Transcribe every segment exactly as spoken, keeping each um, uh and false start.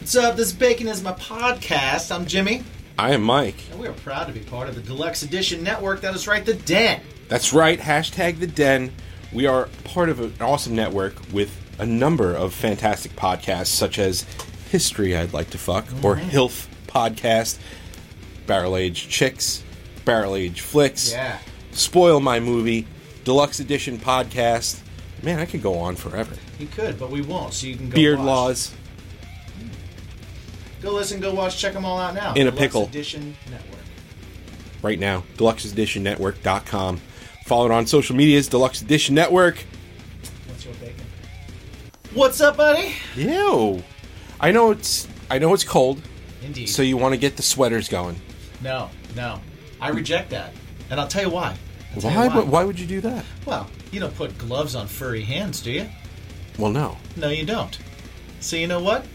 What's up? This is Bacon is my podcast. I'm Jimmy. I am Mike. And we are proud to be part of the Deluxe Edition Network. That is right, The Den. That's right, hashtag The Den. We are part of an awesome network with a number of fantastic podcasts, such as History I'd Like to Fuck, mm-hmm. or Hilf Podcast, Barrel Age Chicks, Barrel Age Flicks, yeah. Spoil My Movie, Deluxe Edition Podcast. Man, I could go on forever. You could, but we won't, so you can go Beard watch. Laws. Go listen, go watch, check them all out now. In a Deluxe pickle. Edition Network. Right now, deluxe edition network dot com. Follow it on social medias, Deluxe Edition Network. What's your bacon? What's up, buddy? Ew. I know it's I know it's cold. Indeed. So you want to get the sweaters going. No, no. I reject that. And I'll tell you why. I'll tell Why, you why? why would you do that? Well, you don't put gloves on furry hands, do you? Well, no. No, you don't. So you know what?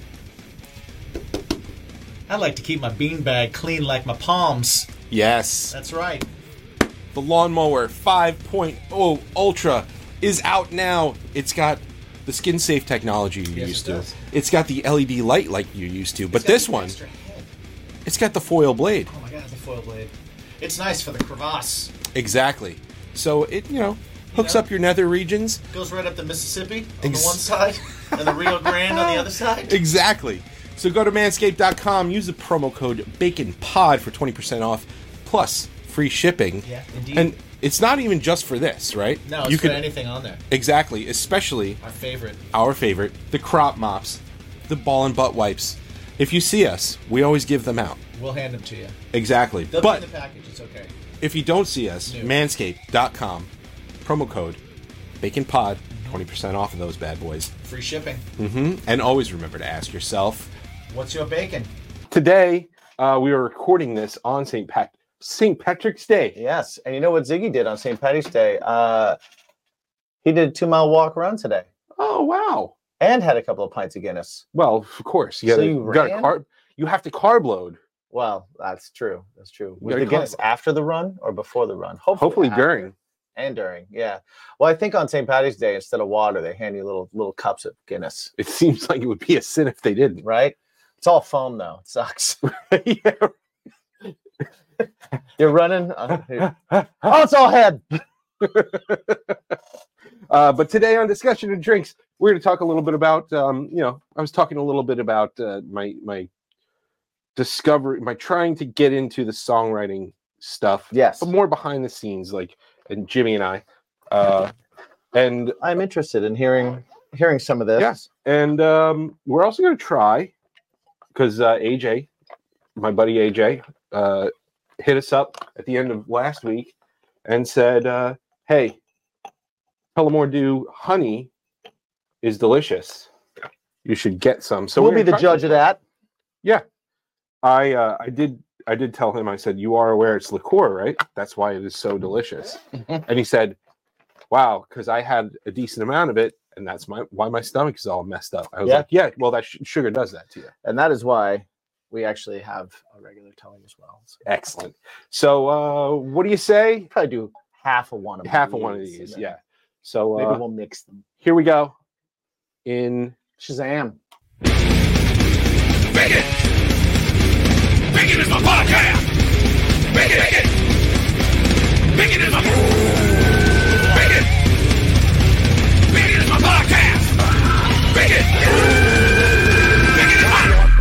I like to keep my beanbag clean like my palms. Yes. That's right. The Lawnmower five point oh Ultra is out now. It's got the skin-safe technology you Yes, used it to. does. It's got the L E D light like you used to. But It's got this the one, extra head. it's got the foil blade. Oh my god, the foil blade. It's nice for the crevasse. Exactly. So it, you know, hooks know? up your nether regions. Goes right up the Mississippi on Ex- the one side and the Rio Grande on the other side. Exactly. So go to manscaped dot com, use the promo code BACONPOD for twenty percent off, plus free shipping. Yeah, indeed. And it's not even just for this, right? No, it's you for can, anything on there. Exactly, especially Our favorite. our favorite, the crop mops, the ball and butt wipes. If you see us, we always give them out. We'll hand them to you. Exactly. They'll but be in the package. It's okay. if you don't see us, No. manscaped dot com, promo code BACONPOD, twenty percent off of those bad boys. Free shipping. Mm-hmm. And always remember to ask yourself, What's your bacon? today, uh, we are recording this on Saint Pat- Saint Patrick's Day. Yes, and you know what Ziggy did on Saint Patty's Day? Uh, he did a two-mile walk run today Oh, wow. and had a couple of pints of Guinness. Well, of course. You So gotta, you you gotta ran? carb. You have to carb load. Well, that's true. That's true. Was gotta the Guinness carb- after the run or before the run? Hopefully, Hopefully after. during. And during, yeah. Well, I think on Saint Patty's Day, instead of water, they hand you little little cups of Guinness, It seems like it would be a sin if they didn't. right? It's all foam, though. It sucks. Yeah. You're running. Uh, here. Oh, it's all head. uh, but today on Discussion of Drinks, we're going to talk a little bit about, um, you know, I was talking a little bit about uh, my my discovery, my trying to get into the songwriting stuff. Yes. But more behind the scenes, like, and Jimmy and I. Uh, and I'm interested in hearing hearing some of this. Yes. And um, we're also going to try, because uh, A J, my buddy A J, uh, hit us up at the end of last week and said, uh, hey, Tullamore Dew honey is delicious. You should get some. So we'll we're be gonna the try judge some. of that. Yeah. I uh, I did I did tell him, I said, you are aware it's liqueur, right? That's why it is so delicious. And he said, wow, because I had a decent amount of it, and that's my why my stomach is all messed up. I was Yeah. like, yeah, well, that sh- sugar does that to you. And that is why we actually have a regular Tully as well. So Excellent. So, uh, what do you say? probably do half of one of Half these, of one of and these, then yeah. So, Maybe uh, we'll mix them. here we go. In Shazam. Bacon! Bacon is my podcast! Bacon! Bacon! Bacon is my... Bacon! Bacon is my podcast! Bacon! Bacon is my...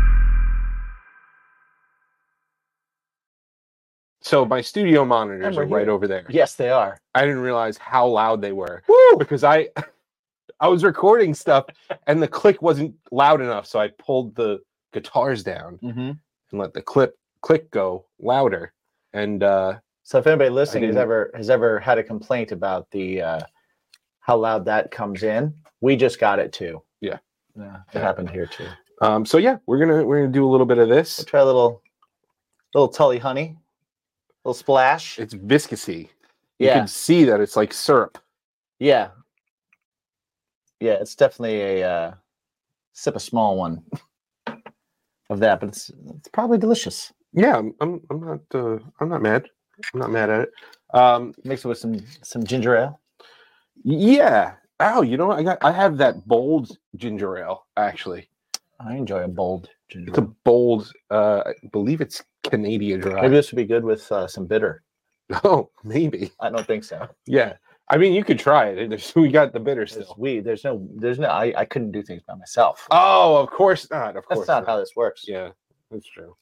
so my studio monitors And we're are right here. over there. Yes, they are. I didn't realize how loud they were Woo! because I I was recording stuff and the click wasn't loud enough, so I pulled the guitars down Mm-hmm. and let the clip click go louder. And uh, So if anybody listening has didn't- ever has ever had a complaint about the uh, how loud that comes in, we just got it too. Yeah. Yeah, it happened here too. um, so yeah, we're gonna we're gonna do a little bit of this. We'll try a little little Tully honey, little splash. It's viscousy. You Yeah. can see that it's like syrup. Yeah. Yeah, it's definitely a uh, sip a small one of that, but it's it's probably delicious. Yeah, I'm I'm, I'm not uh, I'm not mad. I'm not mad at it. Um, Mix it with some some ginger ale. yeah. Oh, you know what? I got I have that bold ginger ale actually. I enjoy a bold ginger It's a ale. bold. Uh, I believe it's Canadian dry. Maybe this would be good with uh, some bitter. Oh, maybe. I don't think so. Yeah. I mean, you could try it. There's- We got the bitter There's still. weed. There's no. There's no. I, I couldn't do things by myself. Oh, of course not. Of That's course not how this works. Yeah, that's true.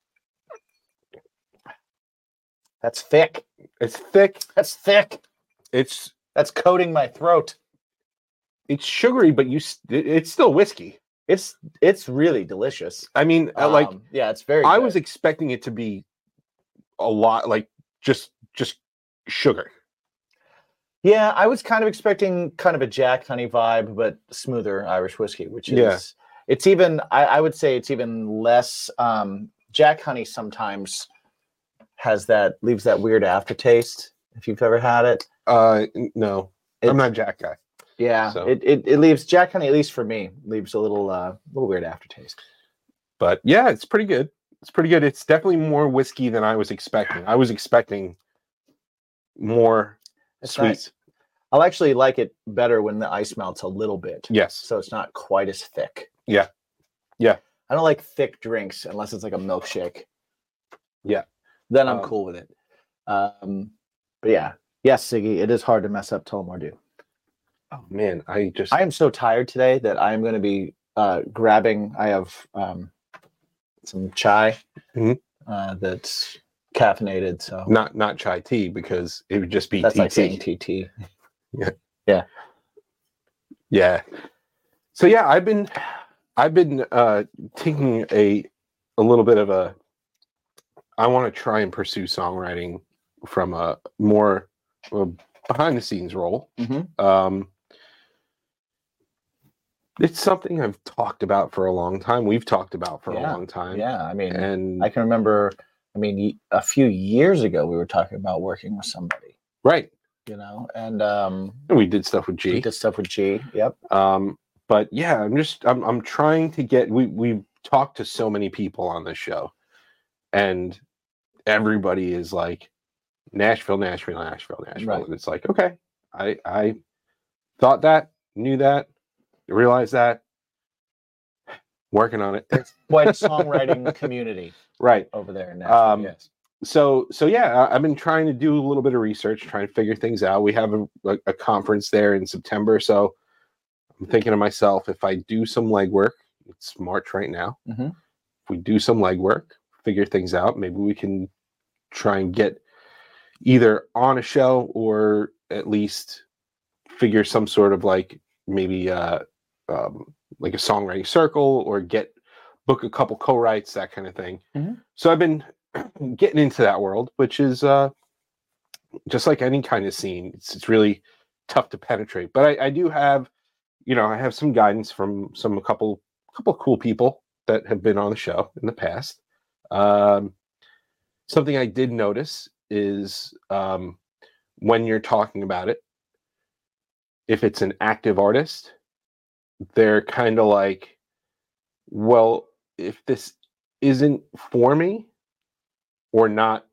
That's thick. It's thick. That's thick. It's That's coating my throat. it's sugary, but you s- it- it's still whiskey. It's it's really delicious. I mean, uh, like Um, yeah, it's very. I good. was expecting it to be a lot, like just just sugar. Yeah, I was kind of expecting kind of a Jack Honey vibe, but smoother Irish whiskey, which is Yeah. it's even I, I would say it's even less um Jack Honey sometimes has that leaves that weird aftertaste, if you've ever had it. Uh, n- no, It- I'm not a Jack guy. Yeah. So- It, it it leaves Jack Honey, at least for me, leaves a little uh little weird aftertaste. But yeah, it's pretty good. It's pretty good. It's definitely more whiskey than I was expecting. I was expecting more It's sweet. nice. I'll actually like it better when the ice melts a little bit. Yes. So it's not quite as thick. Yeah. Yeah. I don't like thick drinks unless it's like a milkshake. Yeah. Then I'm Um, cool with it. Um, but yeah. Yes, Siggy, it is hard to mess up Tullamore Dew. Oh man, I just I am so tired today that I'm going to be uh, grabbing. I have um, some chai Mhm. uh, that's caffeinated. So not not chai tea because it would just be that's T T. like saying T T. Yeah. So yeah, I've been I've been uh taking a a little bit of a I want to try and pursue songwriting from a more uh, behind the scenes role. Mhm. Um it's something I've talked about for a long time. We've talked about for Yeah, a long time. Yeah, I mean, And I can remember. I mean, y- a few years ago, we were talking about working with somebody, right. you know, and um, And we did stuff with we G. did stuff with G. Yep. Um, but yeah, I'm just I'm I'm trying to get we we've talked to so many people on this show, and everybody is like Nashville, Nashville, Nashville, Nashville. Right. And it's like, okay, I I thought that, knew that, realized that, working on it. Quite a songwriting community Right. over there in Nashville. Um, yes. So so yeah, I- I've been trying to do a little bit of research, trying to figure things out. We have a, a, a conference there in September, so I'm thinking to myself, if I do some legwork, it's March right now. Mhm. If we do some legwork, figure things out, maybe we can try and get either on a show or at least figure some sort of like maybe uh, um, like a songwriting circle or get book a couple co-writes, that kind of thing. Mhm. So I've been getting into that world, which is uh, just like any kind of scene. It's, it's really tough to penetrate, but I, I do have, you know, I have some guidance from some a couple couple cool people that have been on the show in the past. Um, something I did notice is um, when you're talking about it, if it's an active artist, they're kind of like, well, if this isn't for me or not,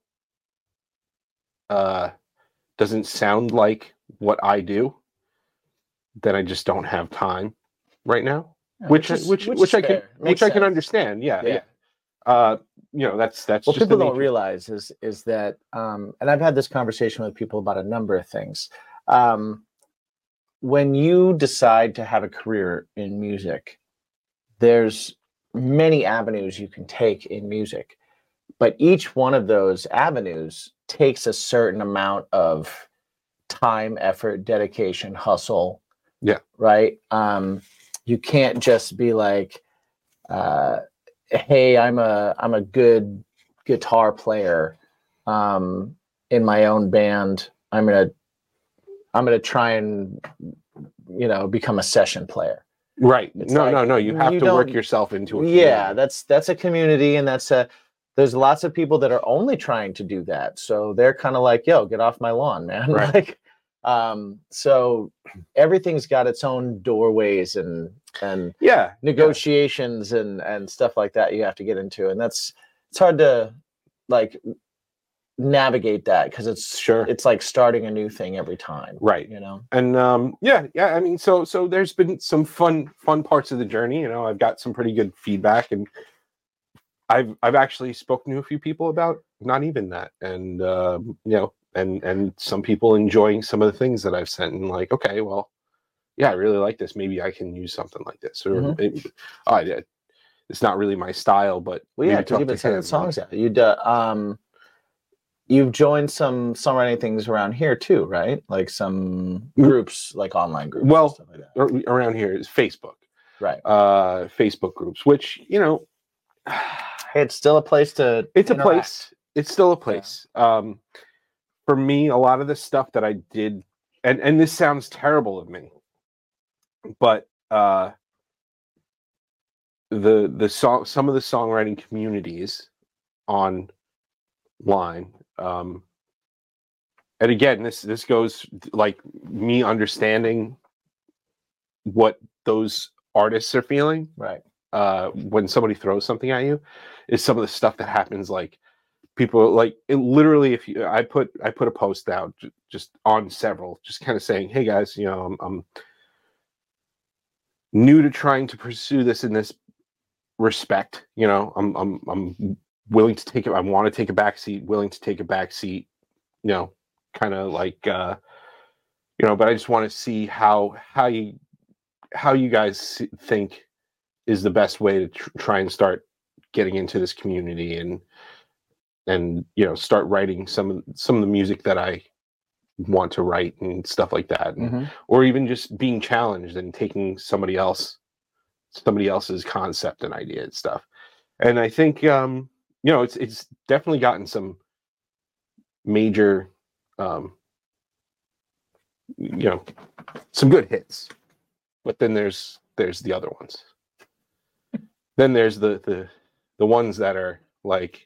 uh, doesn't sound like what I do, then I just don't have time right now. Yeah, which, is- which, which, is I can, fair. which Makes I can sense. understand. Yeah, Yeah. yeah. Uh, you know, that's that's What just the people don't nature- realize is is that, um, and I've had this conversation with people about a number of things. Um, when you decide to have a career in music, there's many avenues you can take in music, but each one of those avenues takes a certain amount of time, effort, dedication, hustle. Yeah. Right. Um, you can't just be like, uh, hey, I'm a I'm a good guitar player um, in my own band. I'm gonna I'm gonna try and you know become a session player. Right. It's No, like, no, no. You have you to work don't- yourself into it. Yeah, that's that's a community, and that's a there's lots of people that are only trying to do that. So they're kind of like, yo, get off my lawn, man. Right. Like, um, so everything's got its own doorways and and yeah. negotiations and and stuff like that you have to get into, and that's it's hard to like navigate that because it's Sure. it's like starting a new thing every time, Right. you know? And um, yeah, yeah. I mean, so so there's been some fun fun parts of the journey. You know, I've got some pretty good feedback, and I've I've actually spoken to a few people about not even that, and uh, you know, and and some people enjoying some of the things that I've sent, and like, okay, well, yeah, I really like this. Maybe I can use something like this, or Mhm. maybe, oh, I did. It's not really my style, but Well, yeah, maybe because talk you've been to sending him. songs out. You'd uh, um, you've joined some songwriting things around here too, right? Like some Mm. groups, like online groups. and Well, stuff like that. Ar- around here is Facebook, Right. uh, Facebook groups, which you know. Hey, it's still a place to. It's a interact. place. It's still a place. Um, for me, a lot of the stuff that I did, and and this sounds terrible of me, but uh, the the song, some of the songwriting communities online, um, and again, this this goes like me understanding what those artists are feeling. Right. Uh, when somebody throws something at you, is some of the stuff that happens. Like people, like it literally, if you, I put I put a post out j- just on several, just kind of saying, hey guys, you know, I'm, I'm new to trying to pursue this in this respect. You know, I'm I'm I'm willing to take it. I want to take a back seat, willing to take a back seat. You know, kind of like uh, you know, but I just want to see how how you how you guys see- think is the best way to tr- try and start getting into this community and and you know start writing some of some of the music that I want to write and stuff like that, and, Mhm. or even just being challenged and taking somebody else somebody else's concept and idea and stuff. And I think um, you know it's it's definitely gotten some major um, you know some good hits, but then there's there's the other ones. Then there's the the the ones that are like,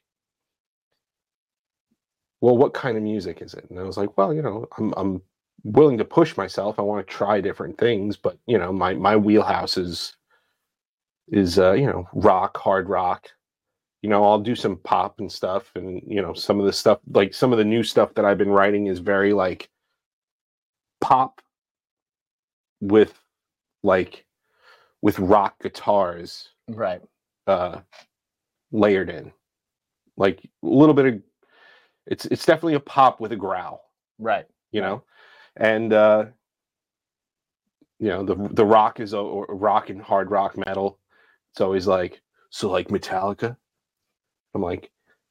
well, what kind of music is it? And I was like, well, you know, I'm I'm willing to push myself. I want to try different things, but you know, my my wheelhouse is is uh, you know, rock, hard rock. You know, I'll do some pop and stuff, and you know, some of the stuff, like some of the new stuff that I've been writing is very like pop with like with rock guitars Right. uh layered in. Like a little bit of it's it's definitely a pop with a growl, Right. you know. And uh you know, the the rock is a, or rock and hard rock metal. It's always like, so like Metallica. I'm like,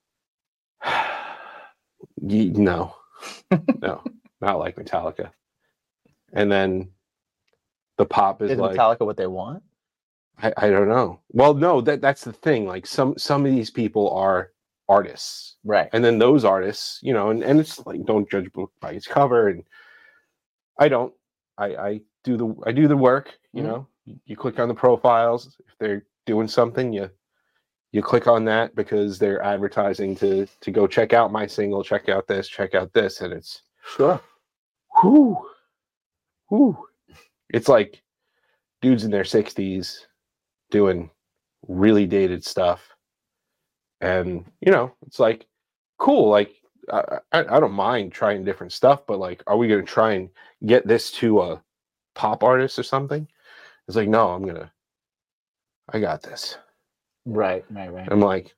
Ye- no, no, not like Metallica. And then the pop is Is like, Metallica what they want? I, I don't know. Well, no, that that's the thing. Like some some of these people are artists, Right. and then those artists, you know, and, and it's like, don't judge a book by its cover. And I don't. I I do the I do the work. You Mhm. know, you click on the profiles if they're doing something. You you click on that because they're advertising to to go check out my single, check out this, check out this, and it's Sure. whoo, whoo. It's like dudes in their sixties doing really dated stuff, and you know, it's like cool. Like I, I, I don't mind trying different stuff, but like, are we going to try and get this to a pop artist or something? It's like, no, I'm gonna. I got this. Right. Right. Right. I'm like,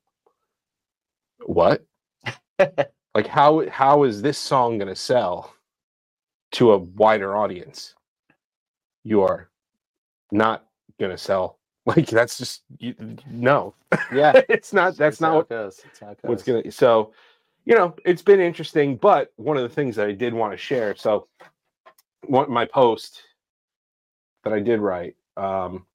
what? Like, how how is this song gonna sell to a wider audience? You are not gonna sell. Like, that's just you, no. Yeah. It's not. That's It's not how what, it goes. It's how it what's goes. gonna. So, you know, it's been interesting. But one of the things that I did want to share. So, one my post that I did write. Um,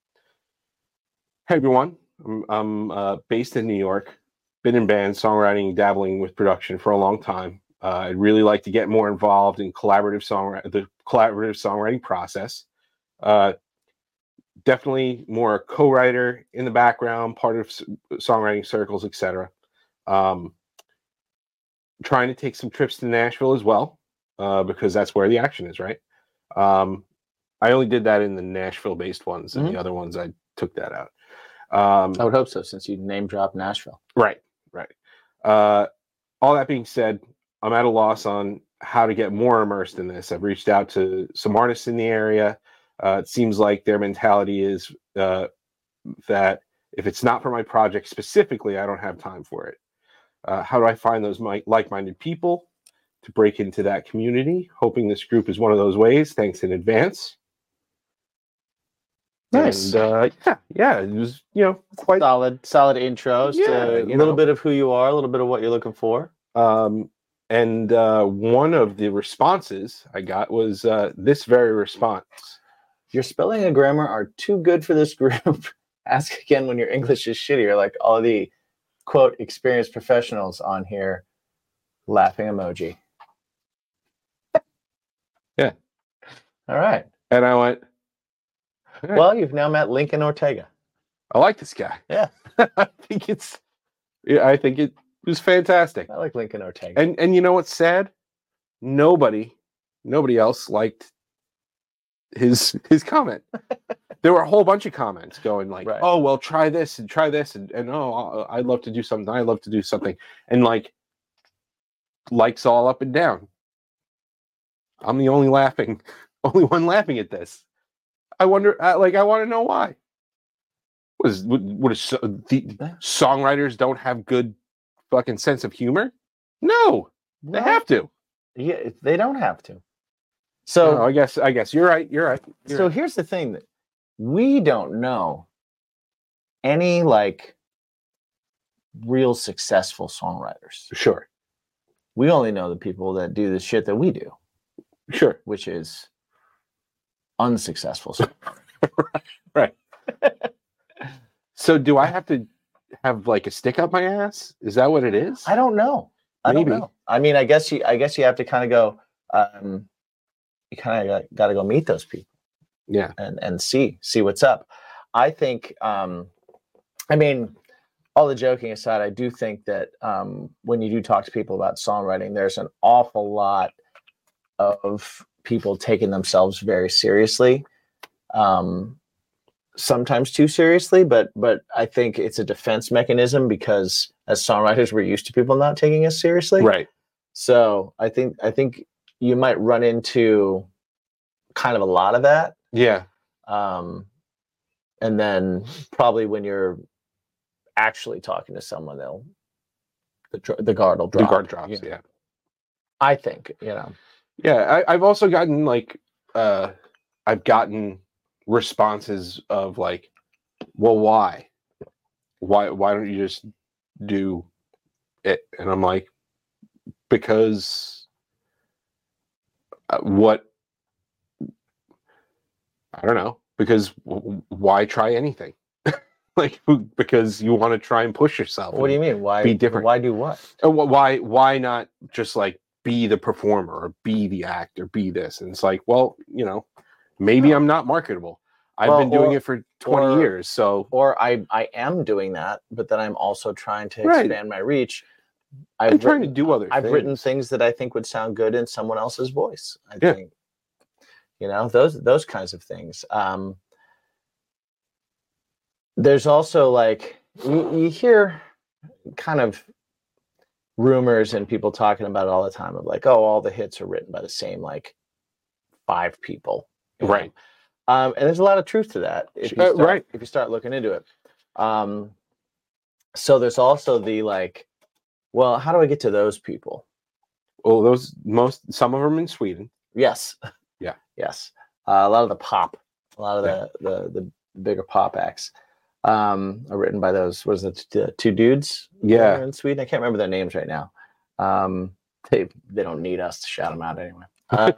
hey everyone, I'm, I'm uh, based in New York. Been in bands, songwriting, dabbling with production for a long time. Uh, I'd really like to get more involved in collaborative songwriting, the collaborative songwriting process. Uh, definitely more a co-writer in the background, part of s- songwriting circles, et cetera. Um, trying to take some trips to Nashville as well, uh, because that's where the action is, right? Um, I only did that in the Nashville-based ones, and Mhm. the other ones I took that out. Um, I would hope so, since you name dropped Nashville. Right, right. Uh, all that being said, I'm at a loss on how to get more immersed in this. I've reached out to some artists in the area. Uh, it seems like their mentality is uh, that if it's not for my project specifically, I don't have time for it. Uh, how do I find those mi- like-minded people to break into that community? Hoping this group is one of those ways. Thanks in advance. Nice. And, uh, yeah, yeah, it was, you know, quite solid, solid intros Yeah, to a you little know. bit of who you are, a little bit of what you're looking for. Um, and uh, one of the responses I got was uh, this very response. Your spelling and grammar are too good for this group. Ask again when your English is shittier, like all the quote experienced professionals on here. Laughing emoji. Yeah. All right. And I went, "All right, Well, you've now met Lincoln Ortega. I like this guy. Yeah. I think it's, yeah, I think it was fantastic. I like Lincoln Ortega. And and you know what's sad? Nobody, nobody else liked his his comment. There were a whole bunch of comments going like, Right. "Oh, well, try this and try this and and oh, I'd love to do something. I'd love to do something." And like, likes all up and down. I'm the only laughing, only one laughing at this. I wonder, uh, like, I want to know why. What is what, what is so, the songwriters don't have good fucking sense of humor? No, they Well, have to. Yeah, they don't have to. So, No, I guess I guess you're right. You're right. You're so right. here's the thing that we don't know any like real successful songwriters. Sure, We only know the people that do the shit that we do, sure. which is unsuccessful. songwriters. Right. So do I have to have like a stick up my ass? Is that what it is? I don't know. I Maybe. don't know. I mean, I guess you. I guess you have to kind of go. Um, you kind of got to go meet those people Yeah. and and see see what's up. I think. Um, I mean, all the joking aside, I do think that um, when you do talk to people about songwriting, there's an awful lot of people taking themselves very seriously. Um, sometimes too seriously, but but I think it's a defense mechanism because as songwriters we're used to people not taking us seriously. Right. So I think I think you might run into kind of a lot of that. Yeah. Um, and then probably when you're actually talking to someone, they'll the dr- the guard will The drop. guard drops. Yeah. Yeah. I think, you know. Yeah. I, I've also gotten like, uh, I've gotten responses of like, well, why? Why why don't you just do it? And I'm like, because uh, what? I don't know. Because w- why try anything? Like, because you want to try and push yourself. What do you mean? Why be different. Why do what? And wh- why why not just like be the performer or be the actor, be this? And it's like, well, you know, maybe I'm not marketable. I've Well, been doing or- it for twenty or- years, so Or I I am doing that, but then I'm also trying to Right. expand my reach. I'm I've trying written, to do other I've things. written things that I think would sound good in someone else's voice. I Yeah. think, you know, those those kinds of things. Um, there's also like you, you hear kind of rumors and people talking about it all the time of like, oh, all the hits are written by the same like five people, you know? Right. Um, and there's a lot of truth to that if you Uh, start, right. if you start looking into it. Um, so there's also the like, well, how do I get to those people? Well, those most some of them in Sweden. Yes. Yeah. Yes. Uh, a lot of the pop, a lot of Yeah. the, the the bigger pop acts um, are written by those. What is it? The two dudes. Yeah. over in Sweden. I can't remember their names right now. Um, they they don't need us to shout them out anyway. Uh,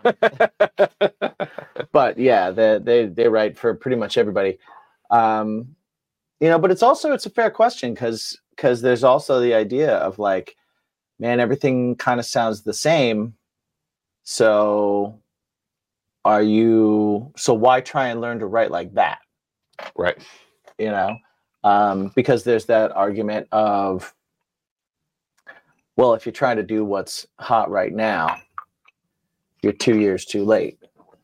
but yeah, they they they write for pretty much everybody. Um, you know, but it's also it's a fair question because because there's also the idea of like, man, everything kind of sounds the same. So are you so why try and learn to write like that? Right. You know? Um, because there's that argument of, well, if you're trying to do what's hot right now, you're two years too late.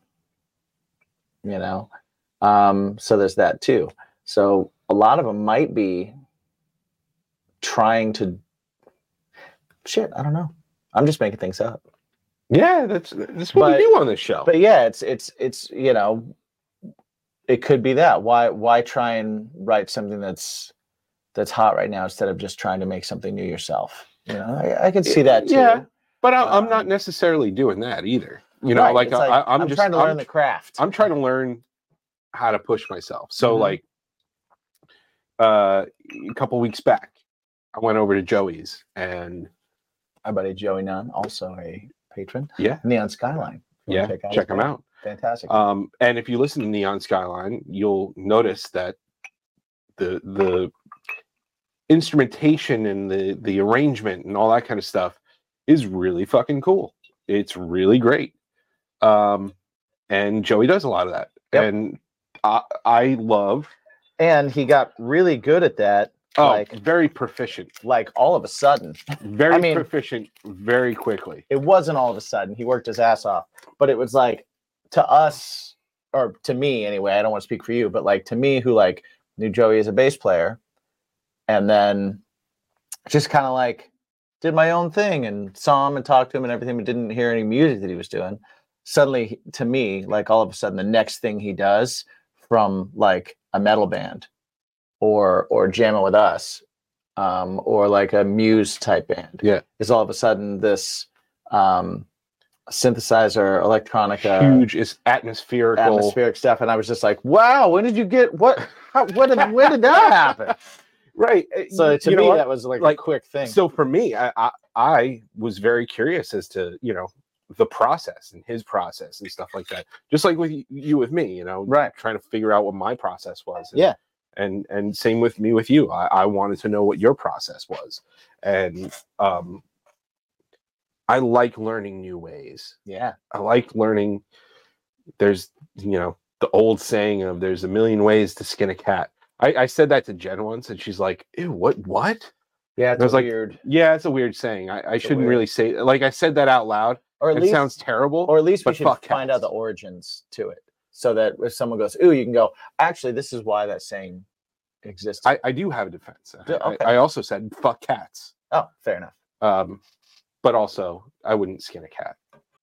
You know? Um, so there's that too. So a lot of them might be trying to shit, I don't know. I'm just making things up. Yeah, that's that's what But- we do on this show. But yeah, it's it's it's you know, it could be that. Why why try and write something that's that's hot right now instead of just trying to make something new yourself? You know, I, I can see that too. Yeah, but I, I'm not Um, necessarily doing that either. You know, Right, like, it's I, I'm, I'm just trying to learn I'm, the craft. I'm trying to learn how to push myself. So Mhm. like uh, a couple weeks back, I went over to Joey's and My buddy Joey Nunn, also a patron. yeah, Neon Skyline. If you yeah, wanna check, his them band. out. Fantastic. Um, and if you listen to Neon Skyline, you'll notice that the the instrumentation and the the arrangement and all that kind of stuff is really fucking cool. It's really great. Um, and Joey does a lot of that, Yep. and I, I love. And he got really good at that. Oh, Like very proficient, like all of a sudden. very I mean- proficient, very quickly. It wasn't all of a sudden. He worked his ass off. But it was like to us, or to me anyway, I don't want to speak for you, but like to me who like knew Joey as a bass player and then just kind of like did my own thing and saw him and talked to him and everything, but didn't hear any music that he was doing. Suddenly to me, like all of a sudden the next thing he does from like a metal band or or jamming with us, um, or like a Muse type band, Yeah. is all of a sudden this um, synthesizer, electronica, Huge, is atmospherical. atmospheric stuff, and I was just like, "Wow, when did you get what? How, what did when did that happen?" Right. uh, So you to know me, what? that was like, Like, a quick thing. So for me, I, I I was very curious as to, you know, the process and his process and stuff like that. Just like with y- you with me, you know, Right. trying to figure out what my process was. And, Yeah. And and same with me with you. I, I wanted to know what your process was. And um I like learning new ways. Yeah, I like learning. There's, you know, the old saying of there's a million ways to skin a cat. I, I said that to Jen once and she's like, ew, what what? yeah, it's I was a like, weird, Yeah, it's a weird saying. I, I It's a shouldn't weird- really say like I said that out loud. or at It least, sounds terrible. or at least we but should fuck find out cats. the origins to it, so that if someone goes, "Ooh," you can go, "Actually, this is why that saying exists." I, I do have a defense. I- Yeah, I, okay. I also said fuck cats. oh, fair enough. Um, but also I wouldn't skin a cat.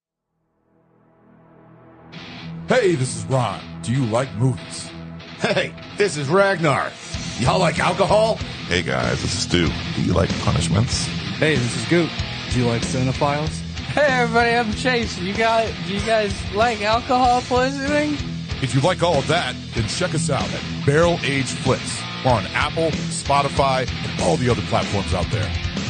Hey, this is Ron. Do you like movies? Hey, this is Ragnar. Y'all like alcohol? Hey guys, this is Stu. Do you like punishments? Hey, this is Goot. Do you like cinephiles? Hey everybody, I'm Chase. You guys, do you guys like alcohol poisoning? If you like all of that, then check us out at Barrel Age Flips. We're on Apple, Spotify, and all the other platforms out there.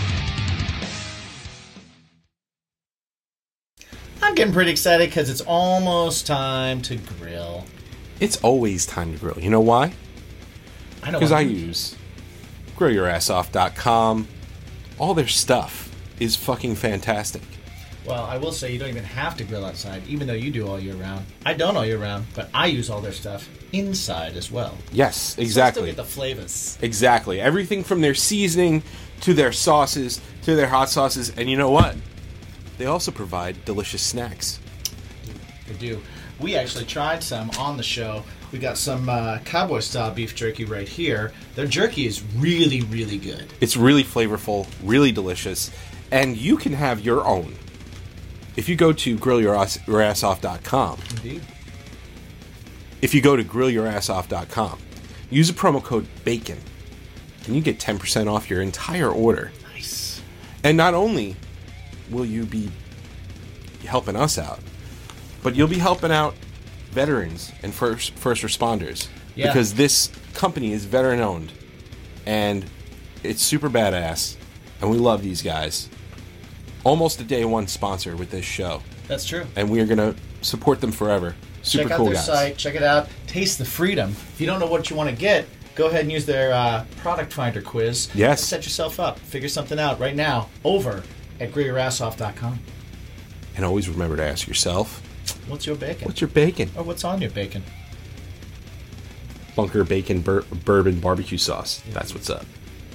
I'm getting pretty excited because it's almost time to grill. It's always time to grill. You know why? I know Because what I I'm- use grill your ass off dot com. All their stuff is fucking fantastic. Well, I will say you don't even have to grill outside, even though you do all year round. I don't all year round, but I use all their stuff inside as well. Yes, So I still exactly. get the flavors. Exactly. Everything from their seasoning to their sauces to their hot sauces. And you know what? They also provide delicious snacks. They do. We actually tried some on the show. We got some uh, cowboy style beef jerky right here. Their jerky is really, really good. It's really flavorful, really delicious, and you can have your own. If you go to grill your ass off dot com, Indeed. if you go to grill your ass off dot com, use a promo code BACON, and you get ten percent off your entire order. Nice. And not only will you be helping us out, but you'll be helping out veterans and first first responders. Yeah. Because this company is veteran owned and it's super badass and we love these guys. Almost a day one sponsor with this show. That's true. And we are gonna support them forever. Super check out cool their guys. site. Check it out. Taste the freedom. If you don't know what you want to get, go ahead and use their uh, product finder quiz. Yes. Set yourself up. Figure something out right now over at grill your ass off dot com. And always remember to ask yourself, What's your bacon? what's your bacon? Or what's on your bacon? Bunker bacon bur- bourbon barbecue sauce. That's what's up.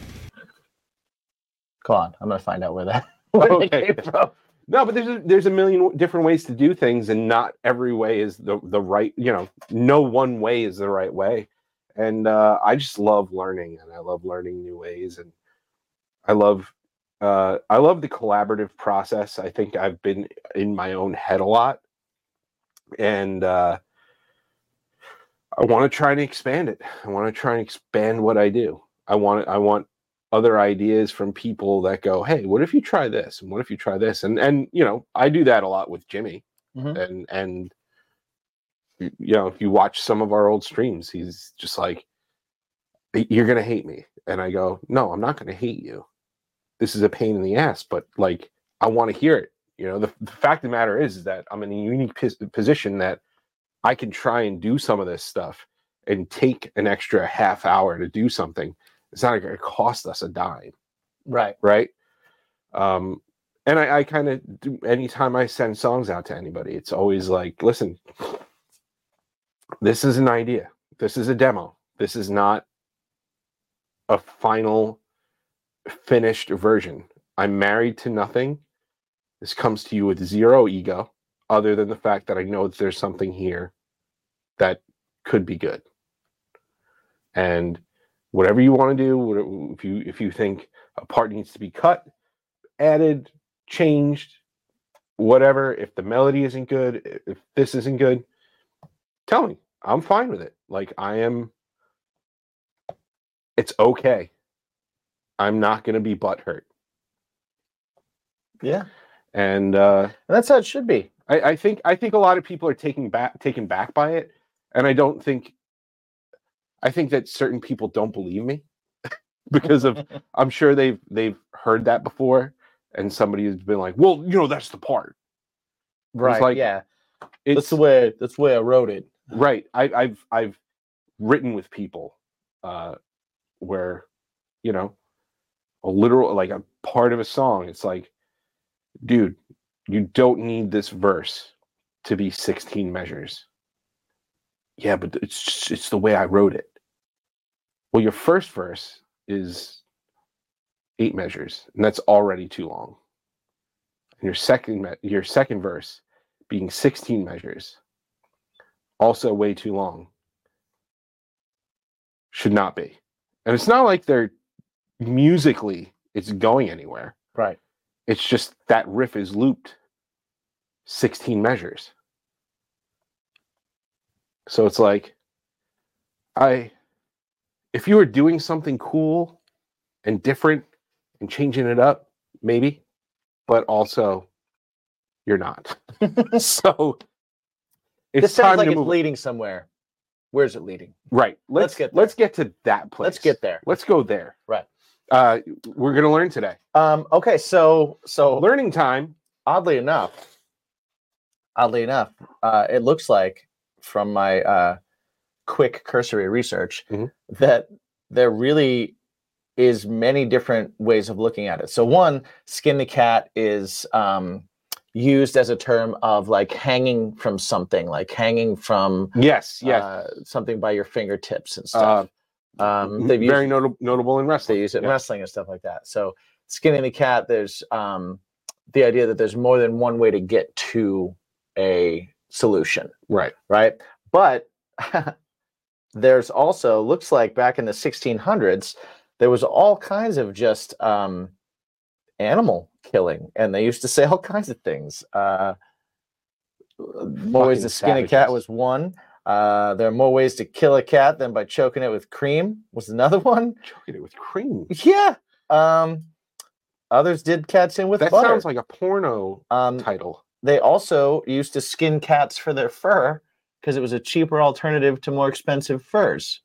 Come on, I'm gonna find out where that where Okay. it came from. No, but there's a, there's a million different ways to do things, and not every way is the the right. You know, no one way is the right way. And uh, I just love learning, and I love learning new ways, and I love Uh, I love the collaborative process. I think I've been in my own head a lot, and uh, I want to try and expand it. I want to try and expand what I do. I want I want other ideas from people that go, hey, what if you try this? And what if you try this? And and you know, I do that a lot with Jimmy. Mhm. And and you know, if you watch some of our old streams, he's just like, you're gonna hate me. And I go, no, I'm not gonna hate you. This is a pain in the ass, but like I want to hear it. You know, the, the fact of the matter is, is that I'm in a unique pos- position that I can try and do some of this stuff and take an extra half hour to do something. It's not going to cost us a dime. Right. Right. Um, and I, I kind of do, anytime I send songs out to anybody, it's always like, listen, this is an idea. This is a demo. This is not a final finished version. I'm married to nothing. This comes to you with zero ego, other than the fact that I know that there's something here that could be good. And whatever you want to do, if you if you think a part needs to be cut, added, changed, whatever, if the melody isn't good, if this isn't good, tell me. I'm fine with it. Like, I am, it's okay. I'm not going to be butthurt. Yeah. And uh, and that's how it should be. I, I think I think a lot of people are taking back taken back by it, and I don't think. I think that certain people don't believe me because of I'm sure they've they've heard that before, and somebody has been like, "Well, you know, that's the part." Right. It's like, yeah. It's, that's the way. That's the way I wrote it. Right. I, I've I've written with people uh, where, you know, a literal like a part of a song. It's like, dude, you don't need this verse to be sixteen measures. Yeah, but it's just, it's the way I wrote it. Well, your first verse is eight measures, and that's already too long. And your second me- your second verse being sixteen measures, also way too long. Should not be. And it's not like they're musically it's going anywhere. Right. It's just that riff is looped sixteen measures. So it's like, I, if you were doing something cool and different and changing it up, maybe, but also you're not. So it's this sounds time like to it's move. leading somewhere. Where's it leading? Right. Let's, Let's get there. let's get to that place. Let's get there. Let's go there. Right. Uh, we're going to learn today. Um, okay. So, so learning time. Oddly enough, oddly enough, uh, it looks like from my uh, quick cursory research mm-hmm. that there really is many different ways of looking at it. So one, skin the cat is um, used as a term of like hanging from something, like hanging from yes, yes, uh, something by your fingertips and stuff. Uh, um, they've very used, notable, notable in wrestling. They use it in yeah. wrestling and stuff like that. So skinning the cat, there's um, the idea that there's more than one way to get to a solution. Right. Right. But there's also, looks like back in the sixteen hundreds, there was all kinds of just um, animal killing. And they used to say all kinds of things. Uh, more ways to skin savages. a cat was one. Uh, there are more ways to kill a cat than by choking it with cream was another one. Choking it with cream? Yeah. Um, others did cats in with that butter. That sounds like a porno um, title. They also used to skin cats for their fur because it was a cheaper alternative to more expensive furs.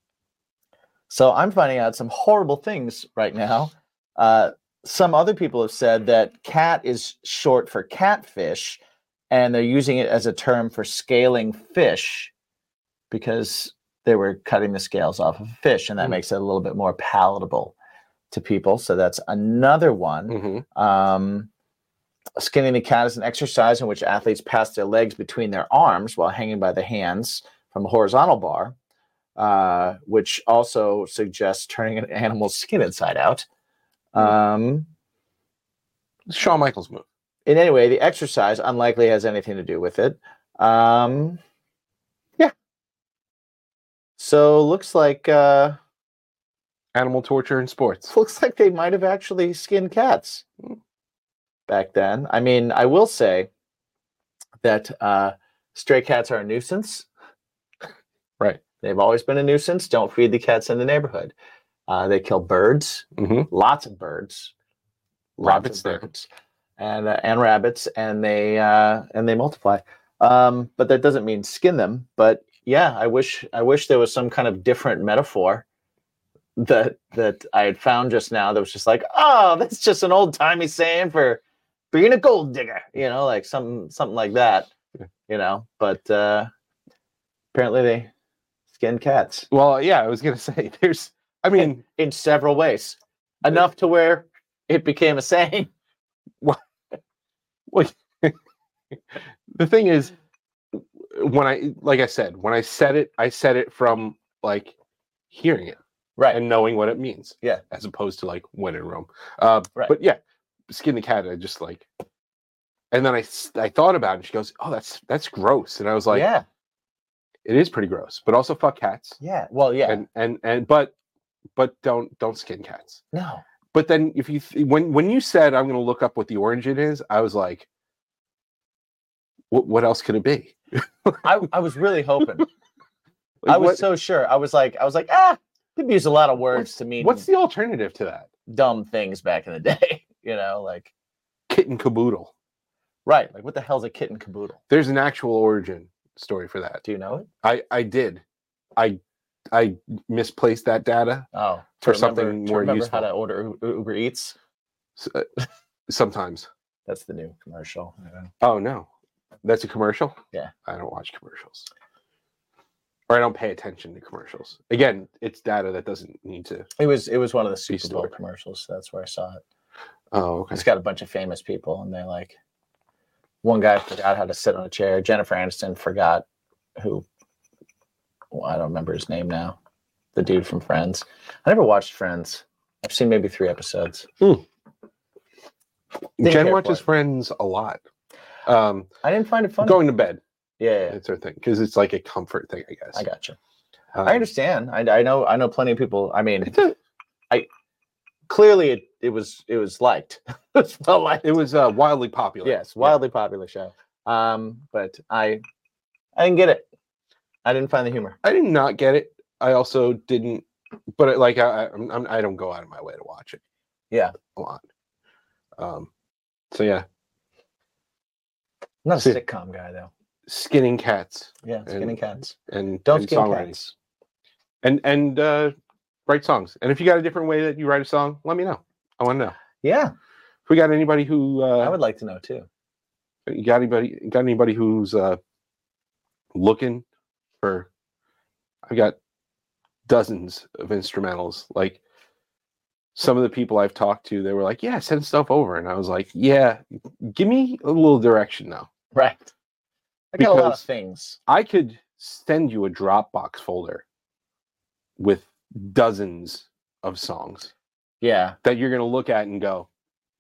So I'm finding out some horrible things right now. Uh, some other people have said that cat is short for catfish, and they're using it as a term for scaling fish because they were cutting the scales off of fish, and that mm. makes it a little bit more palatable to people. So that's another one. Mm-hmm. Um, Skinning the cat is an exercise in which athletes pass their legs between their arms while hanging by the hands from a horizontal bar, uh, which also suggests turning an animal's skin inside out. Um, Shawn Michaels move. In any way, the exercise unlikely has anything to do with it. Um, yeah. So looks like uh, Animal torture in sports. Looks like they might have actually skinned cats back then. I mean, I will say that uh, stray cats are a nuisance. Right. They've always been a nuisance. Don't feed the cats in the neighborhood. Uh, they kill birds, Mm-hmm. lots of birds, Rabbits lots there. of birds, and uh, and rabbits, and they uh, and they multiply. Um, but that doesn't mean skin them. But yeah, I wish I wish there was some kind of different metaphor that that I had found just now. That was just like, oh, that's just an old timey saying for being a gold digger, you know, like something something like that, you know. But uh, apparently they skin cats. Well, yeah, I was gonna say there's. I mean, in, in several ways, enough to where it became a saying. Well, the thing is, when I, like I said, when I said it, I said it from like hearing it, right, and knowing what it means, yeah, as opposed to like when in Rome. Uh, right. But yeah, skin the cat. I just like, and then I I thought about it. And she goes, "Oh, that's that's gross," and I was like, "Yeah, it is pretty gross." But also, fuck cats. Yeah. Well, yeah, and and and but but don't don't skin cats. No. But then if you th- when when you said I'm going to look up what the origin is, I was like, what what else could it be? I I was really hoping. Like, I was what- so sure. I was like, I was like, ah, they've used a lot of words What's, to mean what's the alternative to that? dumb things back in the day. You know, like Kitten caboodle. right. Like what the hell's a kitten caboodle? There's an actual origin story for that. Do you know it? I I did. I I misplaced that data Oh, for to remember- something to more remember useful. how to order U- Uber Eats. S- uh, Sometimes. That's the new commercial. Yeah. Oh no, that's a commercial. Yeah. I don't watch commercials, or I don't pay attention to commercials. Again, it's data that doesn't need to. It was it was one of the Super Bowl stored. commercials. That's where I saw it. Oh, okay. It's got a bunch of famous people, and they're like, one guy forgot how to sit on a chair. Jennifer Aniston forgot who. Well, I don't remember his name now. The dude from Friends. I never watched Friends. I've seen maybe three episodes. Hmm. Didn't Jen care watches for it. Friends a lot. Um, I didn't find it funny. going to bed. yeah, yeah, It's her thing because it's like a comfort thing, I guess. I got you. Um, I understand. I, I know. I know plenty of people. I mean, It's a, I clearly it, it was it was liked. it was well liked. it was uh, wildly popular. Yes, wildly popular show. Um, but I I didn't get it. I didn't find the humor. I did not get it. I also didn't, but it, like I, I, I'm, I don't go out of my way to watch it. Yeah. a lot. Um, so yeah, I'm not a See- sitcom guy though. skinning cats Yeah, skinning And- cats. and Don't and skin songwriting. cats. and and uh, write songs. And if you got a different way that you write a song, let me know. I want to know. Yeah, If we got anybody who uh, I would like to know too. you got anybody got anybody who's uh, looking for? I got dozens of instrumentals. Like some of the people I've talked to, they were like, "Yeah, send stuff over," and I was like, "Yeah, give me a little direction now." Right. I got a lot of Because- things. I could send you a Dropbox folder with dozens of songs Yeah. that you're going to look at and go,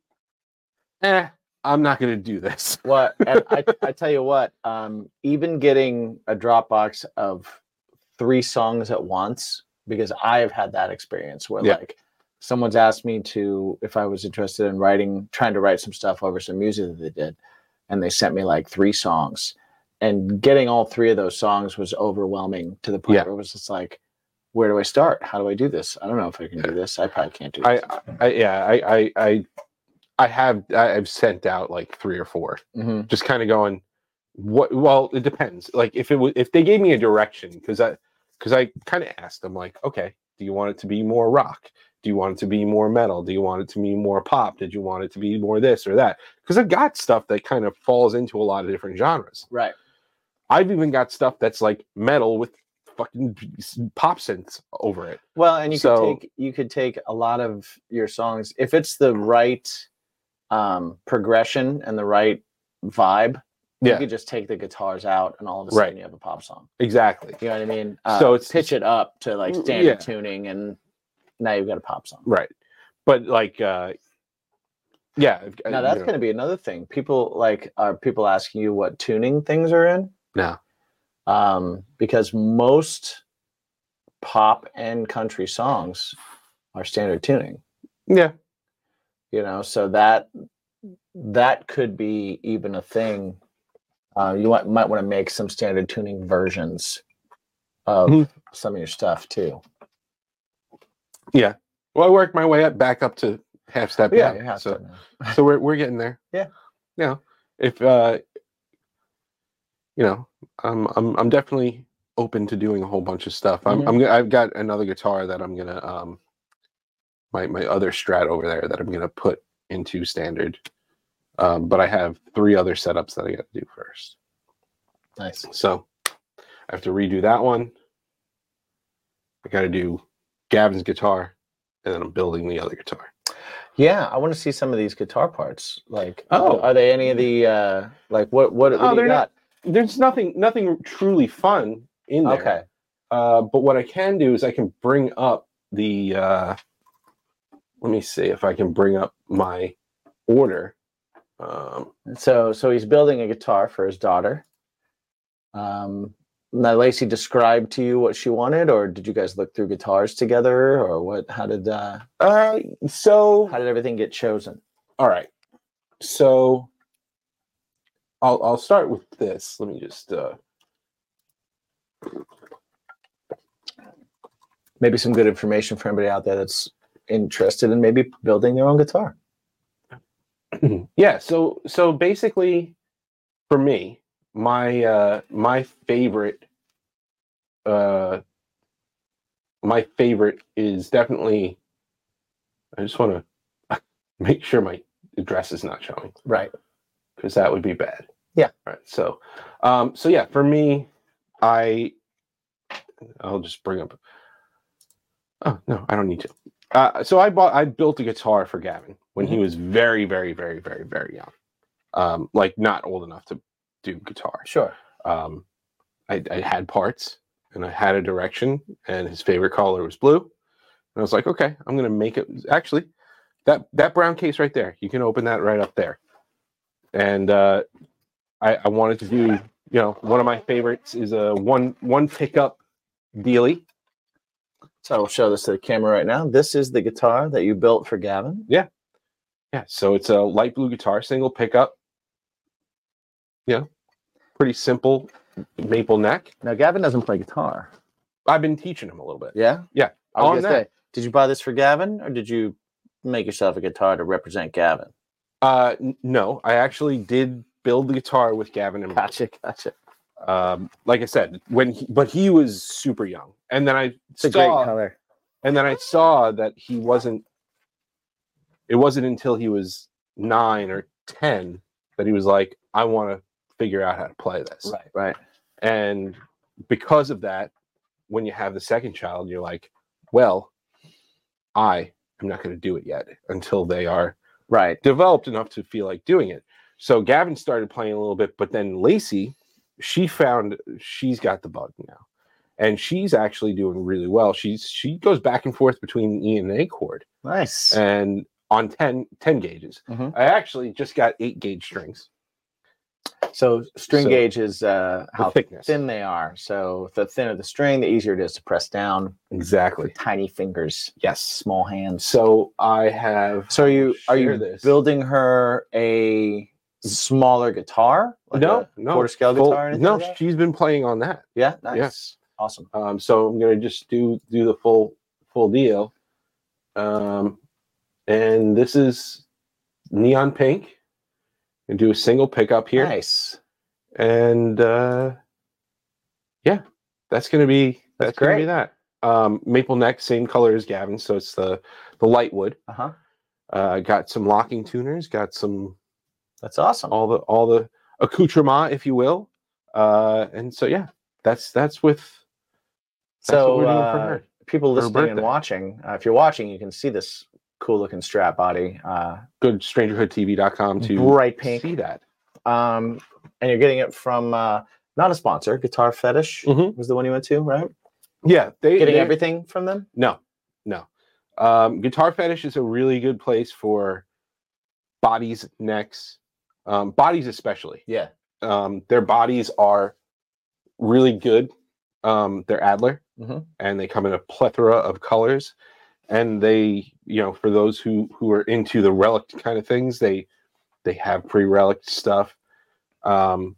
"Eh, I'm not going to do this." What? And I, I tell you what. Um, even getting a Dropbox of three songs at once, because I have had that experience where Yeah. like someone's asked me to if I was interested in writing, trying to write some stuff over some music that they did, and they sent me like three songs, and getting all three of those songs was overwhelming to the point Yeah. where it was just like, where do I start? How do I do this? I don't know if I can do this. I probably can't do I, this. I yeah, I, I, I, I have, I've sent out like three or four, Mhm. just kind of going, what? Well, it depends. Like if it was, if they gave me a direction, because I, because I kind of asked them, like, okay, do you want it to be more rock? Do you want it to be more metal? Do you want it to be more pop? Did you want it to be more this or that? Because I've got stuff that kind of falls into a lot of different genres. Right. I've even got stuff that's like metal with fucking pop synths over it. Well, and you So- could take you could take a lot of your songs if it's the right um, progression and the right vibe. You Yeah, could just take the guitars out, and all of a sudden Right. you have a pop song. exactly. You know what I mean? Uh, So it's- pitch it up to like standard Yeah. tuning, and now you've got a pop song. Right. But like, uh, yeah. I've- Now you that's know, going to be another thing. People like are people asking you what tuning things are in? No. Um, because most pop and country songs are standard tuning. Yeah. You know, so that that could be even a thing. Uh, you might, might want to make some standard tuning versions of Mhm. some of your stuff too. Yeah. Well, I worked my way up back up to half step. Yeah, now, you have so to now. so we're we're getting there. Yeah. You know, if uh, you know, I'm I'm I'm definitely open to doing a whole bunch of stuff. I'm Mhm. I'm gonna, I've got another guitar that I'm gonna um my my other Strat over there that I'm gonna put into standard. Um, but I have three other setups that I got to do first. Nice. So I have to redo that one. I got to do Gavin's guitar, and then I'm building the other guitar. Yeah, I want to see some of these guitar parts. Like, Oh. are they any of the uh, like what what, what Oh, do you they're got? not. There's nothing nothing truly fun in there. Okay. Uh, but what I can do is I can bring up the. Uh, let me see if I can bring up my order. Um, So so he's building a guitar for his daughter. Um, now Lacey described to you what she wanted, or did you guys look through guitars together, or what? How did uh, uh, so how did everything get chosen? all right. So I'll I'll start with this. Let me just. Uh, Maybe some good information for anybody out there that's interested in maybe building their own guitar. yeah. So so basically, for me, my uh, my favorite. Uh, my favorite is definitely. I just want to make sure my address is not showing, Right. because that would be bad. Yeah. All right. So, um, so yeah, for me, I, I'll just bring up. Oh no, I don't need to. Uh, so I bought, I built a guitar for Gavin when Mm-hmm. he was very, very, very, very, very young, um, like not old enough to do guitar. Sure. Um, I, I had parts and I had a direction, and his favorite color was blue. And I was like, okay, I'm gonna make it. Actually, that that brown case right there, you can open that right up there. And uh, I, I wanted to do, you know, one of my favorites is a one one pickup dealie. So I'll show this to the camera right now. This is the guitar that you built for Gavin. Yeah, so it's a light blue guitar, single pickup. Yeah, pretty simple maple neck. Now Gavin doesn't play guitar. I've been teaching him a little bit. Yeah. Yeah, I was on gonna that. say, did you buy this for Gavin, or did you make yourself a guitar to represent Gavin? Uh, n- no, I actually did build the guitar with Gavin and Gotcha, gotcha. um, like I said, when he, but he was super young, and then I It's a saw, great color. and then I saw that he wasn't. It wasn't until he was nine or ten that he was like, "I want to figure out how to play this." Right, right. And because of that, when you have the second child, you're like, "Well, I am not going to do it yet until they are Right. developed enough to feel like doing it." So Gavin started playing a little bit, but then Lacey, she found she's got the bug now, and she's actually doing really well. She's she goes back and forth between E and A chord, Nice. and on ten, ten gauges. Mhm. I actually just got eight gauge strings. So string So, gauge is uh, The how thickness. thin they are. So the thinner the string, the easier it is to press down. Exactly. Tiny fingers, Yes. small hands. So I have. So are you are you share this. building her a smaller guitar? Like no, a no quarter scale full- guitar? Or anything no, like that? she's been playing on that. Yeah, nice. Yes. Awesome. Um, so I'm gonna just do do the full full deal. Um, and this is neon pink. And do a single pickup here, Nice. and uh, yeah, that's gonna be that's, That's gonna be great. that. Um, maple neck, same color as Gavin, so it's the the light wood. Uh-huh. Uh, got some locking tuners, got some That's awesome. all the all the accoutrement, if you will. Uh, and so yeah, that's that's with that's so what we're doing for uh, her. people for her listening and birthday. watching, uh, if you're watching, you can see this cool looking strap body. Uh, Go to stranger hood T V dot com to bright pink. see that. Um, and you're getting it from uh, not a sponsor, Guitar Fetish Mhm. was the one you went to, right? Yeah, they Getting they- everything from them? No, no. Um, Guitar Fetish is a really good place for bodies, necks, um, bodies especially. Yeah. Um, their bodies are really good. Um, they're Adler, Mhm. and they come in a plethora of colors. and they, you know, for those who who are into the relic kind of things, they they have pre-relic stuff. Um,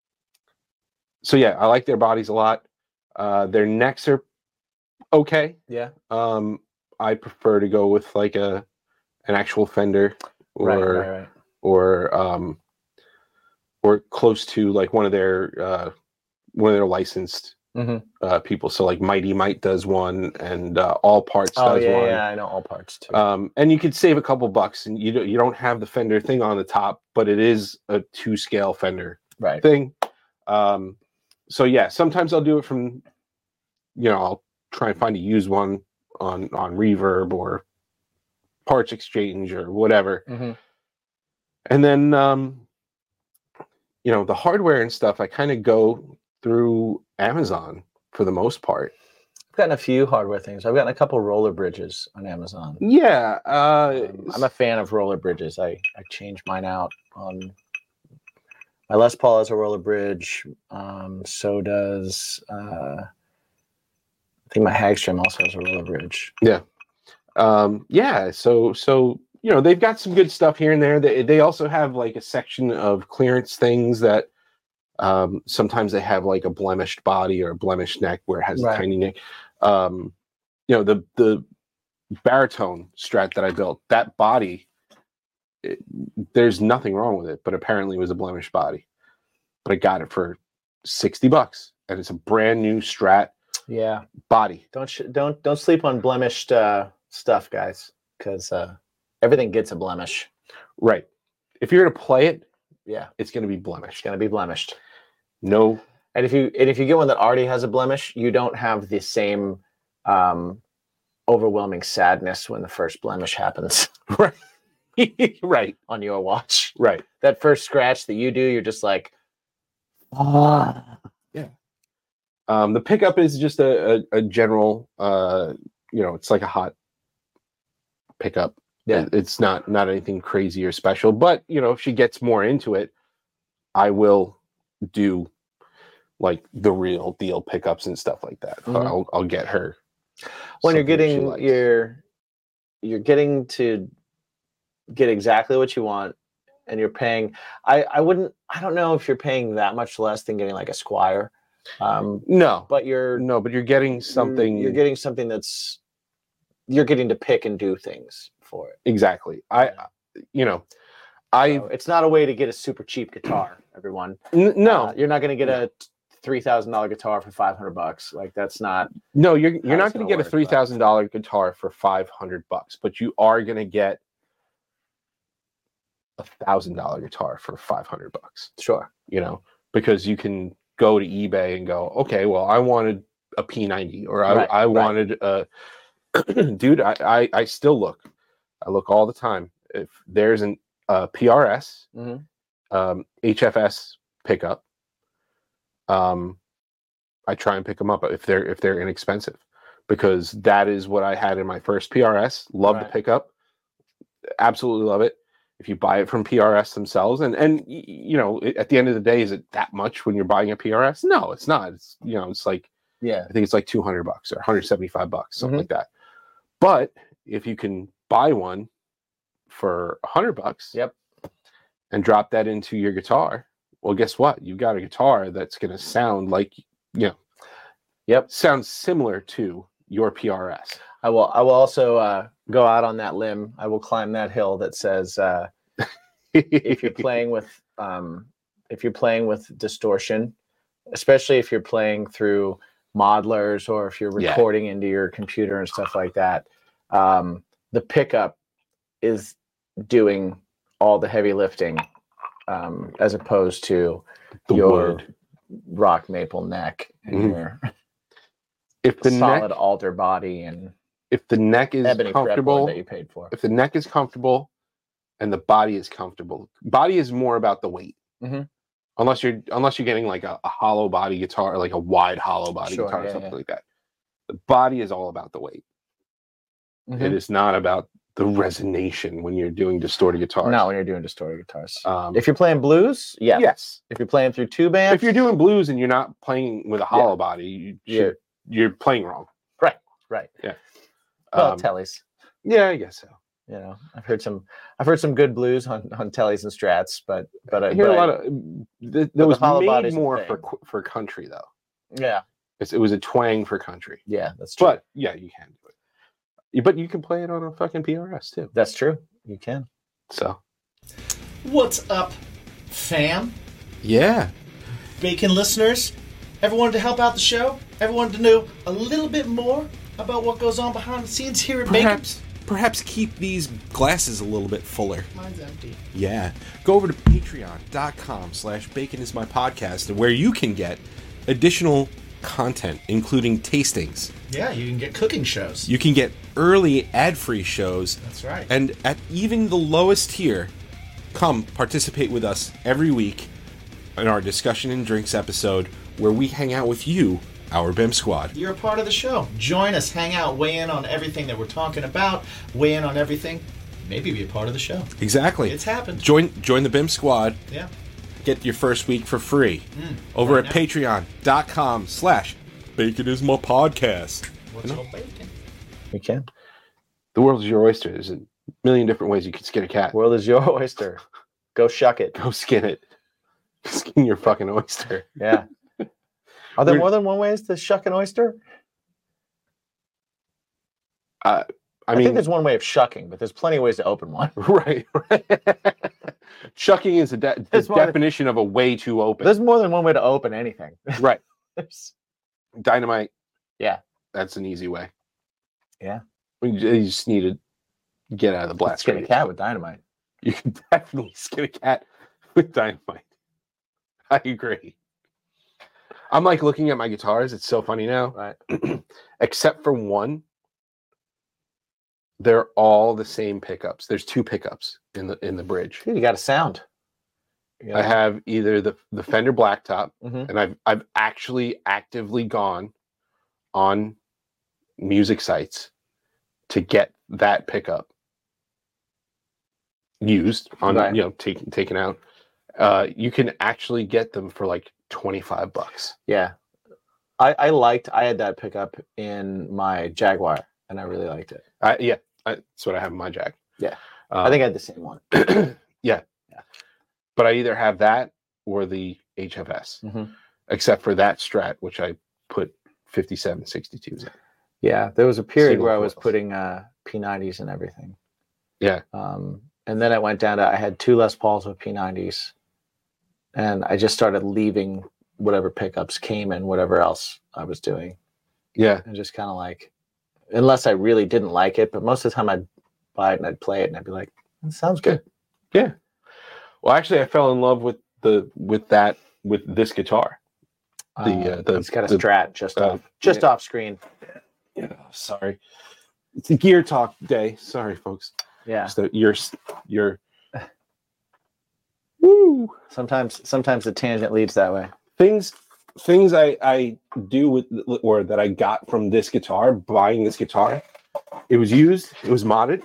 so yeah, I like their bodies a lot. Uh, their necks are okay. Yeah. Um, I prefer to go with like a an actual Fender or Right, right, right. or um or close to like one of their uh, one of their licensed Mm-hmm. uh, people. So like Mighty Mite does one, and uh, All Parts Oh does yeah, one. yeah, I know All Parts too. Um, and you could save a couple bucks, and you don't, you don't have the Fender thing on the top, but it is a two scale Fender right. thing. Um, so yeah, sometimes I'll do it from, you know, I'll try and find a used one on on Reverb or Parts Exchange or whatever. Mm-hmm. And then, um, you know, the hardware and stuff, I kind of go through Amazon for the most part. I've gotten a few hardware things. I've gotten a couple roller bridges on Amazon. Yeah. Uh, um, I'm a fan of roller bridges. I, I changed mine out on my Les Paul has a roller bridge. Um, so does uh, I think my Hagstrom also has a roller bridge. Yeah. Um, yeah. So, so, you know, they've got some good stuff here and there. They, they also have like a section of clearance things that um, sometimes they have like a blemished body or a blemished neck where it has Right. a tiny neck. Um, you know, the, the baritone Strat that I built, that body, it, there's nothing wrong with it, but apparently it was a blemished body. But I got it for sixty bucks, and it's a brand new Strat Yeah. body. Don't sh- don't don't sleep on blemished uh, stuff, guys, because uh, everything gets a blemish. Right. If you're to play it, Yeah, it's going to be it's blemished. gonna be blemished. No. And if you and if you get one that already has a blemish, you don't have the same um, overwhelming sadness when the first blemish happens Right. Right. on your watch. Right. That first scratch that you do, you're just like, ah. Um, the pickup is just a, a, a general, uh, you know, it's like a hot pickup. Yeah. It- It's not not anything crazy or special, but you know, if she gets more into it, I will do like the real deal pickups and stuff like that. Mhm. I'll I'll get her When you're something that she getting likes. your, you're getting to get exactly what you want, and you're paying. I I wouldn't. I don't know if you're paying that much less than getting like a Squire, um, no, but you're no, but you're getting something You're, you're getting something that's you're getting to pick and do things for it. exactly. I, you know, I So it's not a way to get a super cheap guitar, everyone. n- no. Uh, you're not going to get a three thousand dollar guitar for five hundred bucks. Like that's not. No, you're you're how not it's going to gonna get a work, three but- thousand dollar guitar for five hundred bucks, but you are going to get a thousand dollar guitar for five hundred bucks. Sure. You know, because you can go to eBay and go, okay, well, I wanted a P ninety, or I Right, I right. wanted a dude. I, I I still look. I look all the time. If there's an uh, P R S, Mhm. um, H F S pickup, um, I try and pick them up if they're if they're inexpensive, because that is what I had in my first P R S. Love the Right. pickup, absolutely love it. If you buy it from P R S themselves, and and y- you know, it- at the end of the day, is it that much when you're buying a P R S? No, it's not. It's, you know, it's like, Yeah. I think it's like two hundred bucks or one hundred seventy-five bucks, something Mhm. like that. But if you can buy one for one hundred bucks, Yep. and drop that into your guitar, well, guess what? You've got a guitar that's going to sound like, you know, Yep. sounds similar to your P R S. I will. I will also uh, go out on that limb. I will climb that hill that says uh, if you're playing with um, if you're playing with distortion, especially if you're playing through modelers or if you're Yeah. recording into your computer and stuff like that, um, the pickup is doing all the heavy lifting, um, as opposed to the your wood. rock maple neck and Mhm. your If the solid neck, alder body and if the neck is ebony fretboard comfortable, that you paid for. if the neck is comfortable, and the body is comfortable, body is more about the weight. Mhm. Unless you're unless you're getting like a, a hollow body guitar, like a wide hollow body Sure, guitar, or yeah, something yeah. like that. The body is all about the weight. Mhm. It is not about the resonation when you're doing distorted guitars. No, when you're doing distorted guitars. Um, If you're playing blues, yeah. yes. If you're playing through tube amps, If you're doing blues and you're not playing with a hollow body, you Yeah. should, you're playing wrong. right, right. Well, Um, Tellys. Yeah, I guess so. You know, I've heard some. I've heard some good blues on on Tellys and Strats, but but I I hear but a lot I- of th- but that was the hollow made body's a more thing. for qu- for country though. yeah, It's, it was a twang for country. yeah, that's true. But yeah, you can do it. You- But you can play it on a fucking P R S too. That's true. You can. So What's up, fam? Yeah. Bacon listeners? Ever wanted to help out the show? Ever wanted to know a little bit more about what goes on behind the scenes here at Bacon? Perhaps, perhaps keep these glasses a little bit fuller. Mine's empty. Yeah. Go over to patreon.com slash bacon is my podcast, where you can get additional content, including tastings. Yeah, you can get cooking shows. You can get early ad-free shows. That's right. And at even the lowest tier, come participate with us every week in our discussion and drinks episode, where we hang out with you, our B I M squad. You're a part of the show. Join us, hang out, weigh in on everything that we're talking about, weigh in on everything, maybe be a part of the show. Exactly. It's happened. Join join the B I M squad. Yeah. Get your first week for free Mm, over right at now. patreon.com slash bacon is my podcast. What's up, Bacon? You can. the world is your oyster. There's a million different ways you can skin a cat. World is your oyster. Go shuck it. Go skin it. Skin your fucking oyster. Yeah. Are there We're- more than one ways to shuck an oyster? Uh, I, I, mean, think there's one way of shucking, but there's plenty of ways to open one. right, right. Shucking is the, de- the There's more than- definition of a way to open. There's more than one way to open anything. Right. There's- Dynamite. Yeah. That's an easy way. Yeah. You ju- you just need to get out of the blast. Skin a radius. cat with dynamite. You can definitely skin a cat with dynamite. I agree. I'm like looking at my guitars. It's so funny now. Right. Except for one, they're all the same pickups. There's two pickups in the in the bridge. Dude, you got a sound. You I got- have either the the Fender Blacktop, Mhm. and I've I've actually actively gone on music sites to get that pickup used on Right. you know taken taken out. Uh, you can actually get them for like twenty-five bucks. Yeah. I, I liked, I had that pickup in my Jaguar and I really liked it. I, yeah, I, that's what I have in my Jag. Yeah. Uh, I think I had the same one. yeah. Yeah. But I either have that or the H F S, Mhm. except for that Strat, which I put fifty-seven sixty-twos in. Yeah. There was a period Single where I was coils. putting uh, P nineties and everything. Yeah. Um, and then I went down to, I had two Les Pauls with P nineties and I just started leaving whatever pickups came and whatever else I was doing. Yeah. And just kind of like, unless I really didn't like it, but most of the time I'd buy it and I'd play it and I'd be like, it sounds good. Yeah. Well, actually, I fell in love with the with that with this guitar. The, uh, the- He's got a the- Strat just uh, off, just yeah. off screen. Yeah. Sorry. It's a gear talk day. Sorry, folks. Yeah. Just the, your your. Woo. Sometimes, sometimes the tangent leads that way. things things I, I do with or that I got from this guitar, buying this guitar. It was used, it was modded.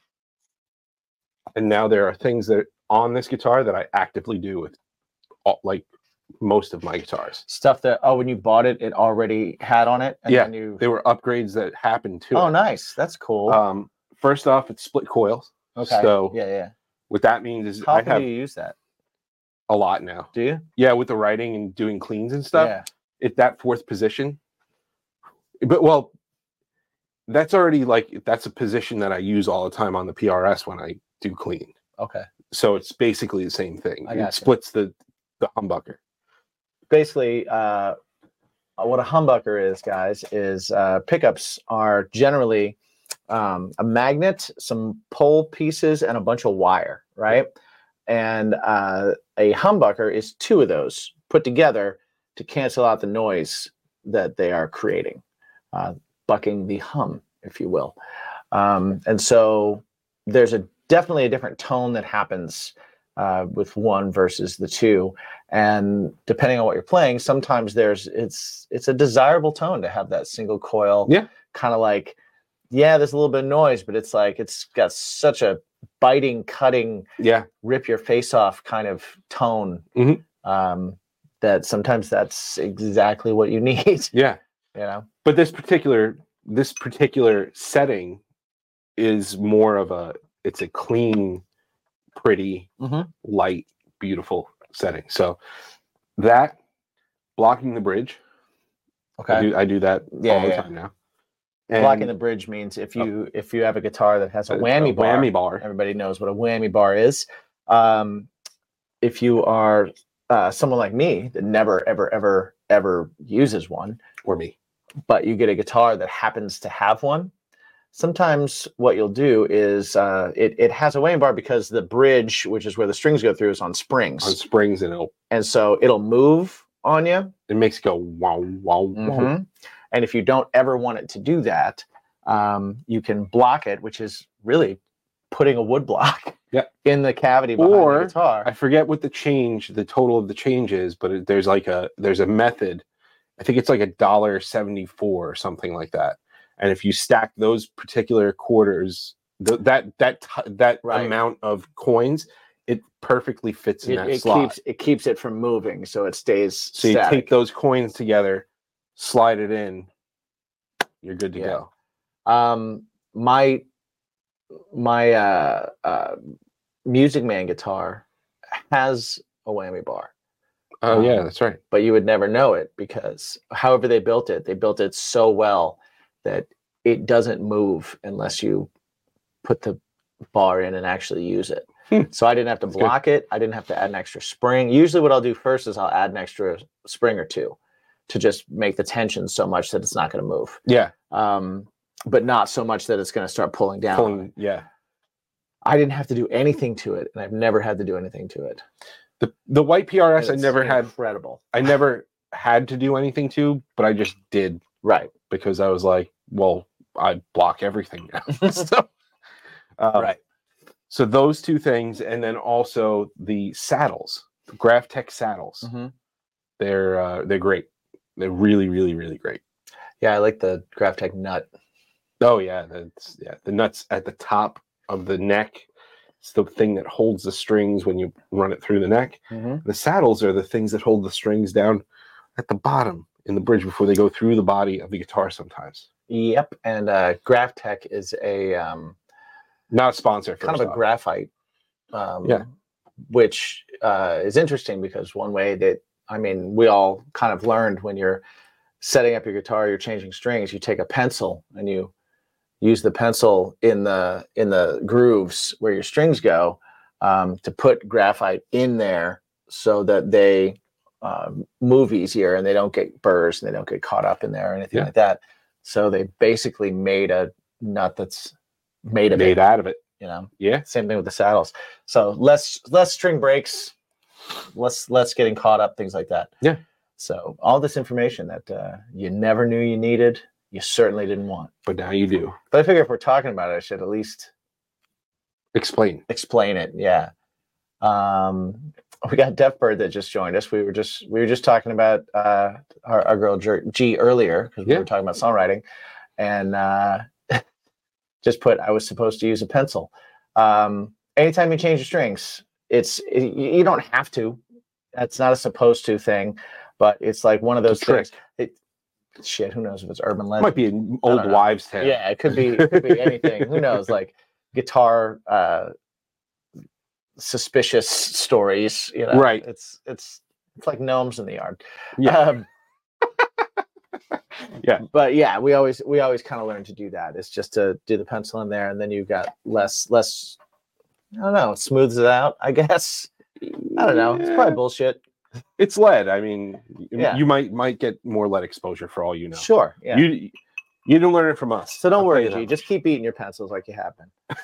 And now there are things that on this guitar that I actively do with all, like most of my guitars. Stuff that, oh, when you bought it, it already had on it. And Yeah, then you, They were upgrades that happened to oh, it. nice. That's cool. Um first off, it's split coils. okay. So yeah, yeah. what that means is How I often have do you use that? a lot now. Do you? Yeah, with the writing and doing cleans and stuff. Yeah. It that fourth position. But well, that's already like that's a position that I use all the time on the P R S when I do clean. Okay. So it's basically the same thing. I It gotcha. splits the the humbucker. Basically, uh, what a humbucker is, guys, is uh, pickups are generally um, a magnet, some pole pieces, and a bunch of wire, right? And uh, a humbucker is two of those put together to cancel out the noise that they are creating, uh, bucking the hum, if you will. Um, and so there's a definitely a different tone that happens uh, with one versus the two. And depending on what you're playing, sometimes there's it's it's a desirable tone to have that single coil. Yeah. Kind of like, yeah, there's a little bit of noise, but it's like it's got such a biting, cutting, Yeah. rip your face off kind of tone. Mhm. Um, that sometimes that's exactly what you need. Yeah. You know. But this particular this particular setting is more of a, it's a clean, pretty, Mhm. light, beautiful setting. So that, blocking the bridge. Okay. I do, I do that Yeah, all the yeah. time now. Blocking And the bridge means if you if you have a guitar that has a a- whammy a bar, whammy bar. everybody knows what a whammy bar is. Um, if you are uh, someone like me that never ever ever ever uses one, or me, but you get a guitar that happens to have one, sometimes what you'll do is uh, it it has a whammy bar because the bridge, which is where the strings go through, is on springs, on springs, and it'll and so it'll move on you. it makes it go wow wow wow. Mhm. And if you don't ever want it to do that, um, you can block it, which is really putting a wood block Yeah. in the cavity behind Or the guitar. I forget what the change, the total of the change is, but it, there's like a there's a method. I think it's like a dollar seventy four or something like that. And if you stack those particular quarters, th- that that t- that Right. amount of coins, it perfectly fits in It, that it slot. keeps it keeps it from moving, so it stays so you static. take those coins together, slide it in, you're good to Yeah. go. Um, my my uh, uh, Music Man guitar has a whammy bar. Oh Um, yeah, that's right. But you would never know it because however they built it, they built it so well that it doesn't move unless you put the bar in and actually use it. Hmm. So I didn't have to That's block it. I didn't have to add an extra spring. Usually what I'll do first is I'll add an extra spring or two to just make the tension so much that it's not going to move. Yeah, Um, but not so much that it's going to start pulling down. pulling, yeah. I didn't have to do anything to it, and I've never had to do anything to it. The the white P R S I It's never had. incredible. I never had to do anything to, but I just did Right. because I was like, well, I block everything now. so, um, Right. So those two things, and then also the saddles, the GraphTech saddles. Mm-hmm. They're uh, they're great. They're really, really, really great. Yeah, I like the GraphTech nut. Oh yeah, that's yeah. The nuts at the top of the neck. It's the thing that holds the strings when you run it through the neck. Mm-hmm. The saddles are the things that hold the strings down at the bottom in the bridge before they go through the body of the guitar sometimes. Yep, and uh, GraphTech is a um, Not a sponsor. kind of first a off. graphite, um, Yeah. which uh, is interesting because one way that I mean we all kind of learned when you're setting up your guitar, you're changing strings, you take a pencil and you use the pencil in the in the grooves where your strings go um, to put graphite in there so that they uh, move easier and they don't get burrs and they don't get caught up in there or anything Yeah. like that. So they basically made a nut that's made of made it, out of it. you know. Yeah. Same thing with the saddles. So less less string breaks, less less getting caught up, things like that. Yeah. So all this information that uh, you never knew you needed, you certainly didn't want. But now you do. But I figure if we're talking about it, I should at least Explain. explain it. Yeah. Um, we got Deafbird that just joined us. We were just we were just talking about uh, our, our girl G earlier because we Yeah. were talking about songwriting, and uh, just put I was supposed to use a pencil. Um, anytime you change the strings, it's it, you don't have to. That's not a supposed to thing, but it's like one of those It's a trick. things. It, shit, who knows if it's urban legend? Might be an old don't know. wives' tale. Yeah, it could be. It could be anything. Who knows? Like guitar uh, suspicious stories. You know, Right. It's it's it's like gnomes in the yard. Yeah. Um, Yeah. But yeah, we always we always kind of learn to do that. It's just to do the pencil in there, and then you've got less less. I don't know. It smooths it out, I guess. I don't know. It's probably bullshit. It's lead. I mean, y- Yeah. you might might get more lead exposure for all you know. Sure. Yeah. You you didn't learn it from us. so don't I'll worry, tell you G. that. Just keep eating your pencils like you have been.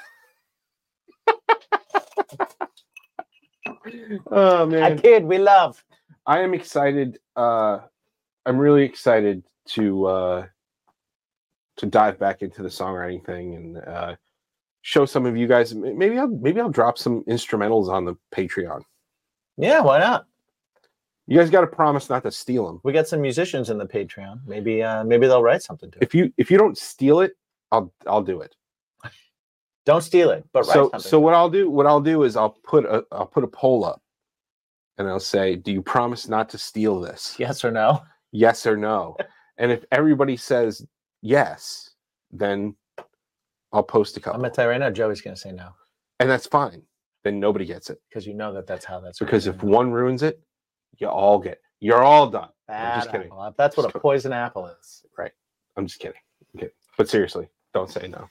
Oh A man, kid we love. I am excited. Uh, I'm really excited to uh, to dive back into the songwriting thing and uh, show some of you guys. m- Maybe I'll maybe I'll drop some instrumentals on the Patreon. Yeah, why not? You guys got to promise not to steal them. We got some musicians in the Patreon. Maybe uh maybe they'll write something to it. If you if you don't steal it, I'll I'll do it. Don't steal it, but write So something. so what I'll do what I'll do is I'll put a I'll put a poll up, and I'll say, do you promise not to steal this? Yes or no? Yes or no? And if everybody says yes, then I'll post a couple. I'm gonna tell you right now, Joey's gonna say no and that's fine. Then nobody gets it because you know that that's how that's. because gonna if go. one ruins it, you all get. You're all done. I'm Bad just kidding. apple. That's what a poison apple is. Right. I'm just kidding. Okay. But seriously, don't say no.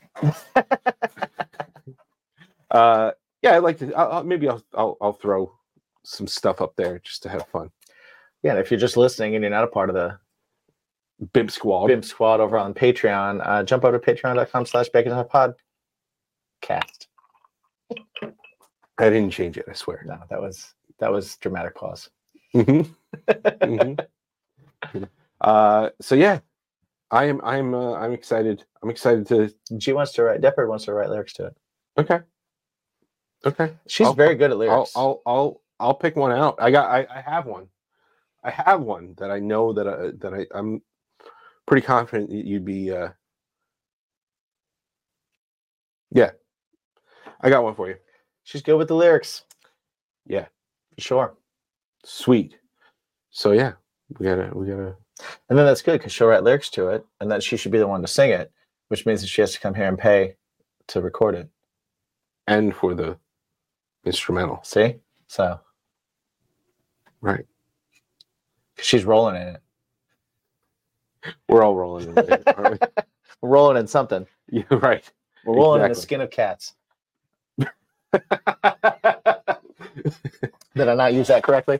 uh, yeah, I'd like to. I'll, I'll- maybe I'll, I'll I'll throw some stuff up there just to have fun. Yeah, and if you're just listening and you're not a part of the Bimp Squad. Bimp Squad over on Patreon, uh, jump over to patreon.com slash bacon podcast. I didn't change it. I swear. No, that was that was dramatic pause. Mhm. Mhm. uh, so yeah, I am. I'm. Uh, I'm excited. I'm excited to. She wants to write. Deppard wants to write lyrics to it. Okay. Okay. She's I'll- very good at I'll, lyrics. I'll. I'll. I'll pick one out. I got. I, I have one. I have one that I know that I, that I. I'm pretty confident that you'd be. Uh, yeah. I got one for you. She's good with the lyrics. Yeah. For sure. Sweet. So yeah, we gotta. We gotta. And then that's good because she'll write lyrics to it, and then she should be the one to sing it, which means that she has to come here and pay to record it. And for the instrumental. See? So Right. she's rolling in it. We're all rolling in it, aren't we? We're rolling in something. Yeah, right. We're rolling in the Exactly. skin of cats. Did I not use that correctly?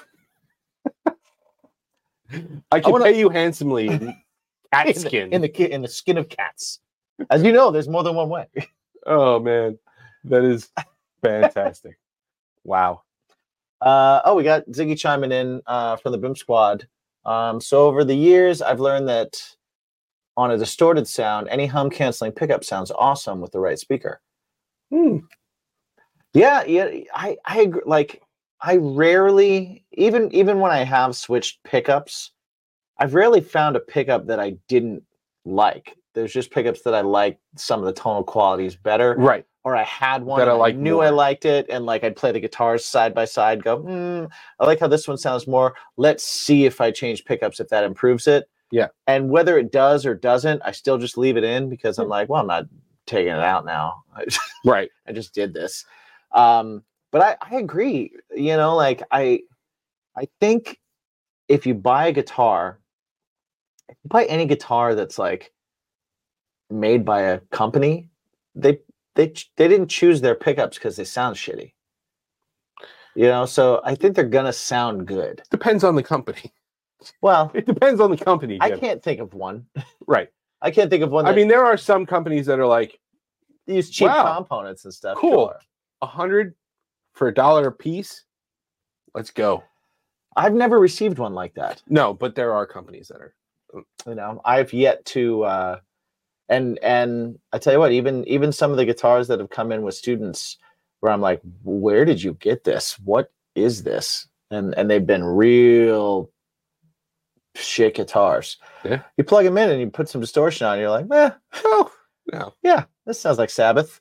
I can wanna- pay you handsomely in cat in, the, skin. in the ki- in the skin of cats. As you know, there's more than one way. Oh man, that is fantastic! Wow. Uh, oh, we got Ziggy chiming in uh, from the Boom Squad. Um, so over the years, I've learned that on a distorted sound, any hum canceling pickup sounds awesome with the right speaker. Hmm. Yeah, yeah, I, I agree. Like, I rarely, even even when I have switched pickups, I've rarely found a pickup that I didn't like. There's just pickups that I like some of the tonal qualities better, Right. or I had one That I and like knew more. I liked it, and like I'd play the guitars side by side, go, hmm, I like how this one sounds more. Let's see if I change pickups if that improves it. Yeah. And whether it does or doesn't, I still just leave it in because I'm like, well, I'm not taking it out now. I Right. I just did this. Um, but I, I agree. You know, like I I think if you buy a guitar, if you buy any guitar that's like made by a company, they they ch- they didn't choose their pickups because they sound shitty. You know, so I think they're gonna sound good. Depends on the company. Well, It depends on the company. I Jim. can't think of one. Right. I can't think of one. That I mean, there are some companies that are like use cheap wow, components and stuff. cool. sure. a hundred for a dollar a piece. Let's go. I've never received one like that. No, but there are companies that are. You know, I've yet to uh and and I tell you what, even even some of the guitars that have come in with students where I'm like, where did you get this? What is this? And and they've been real shit guitars. Yeah. You plug them in and you put some distortion on, and you're like, eh, Oh no. yeah, this sounds like Sabbath.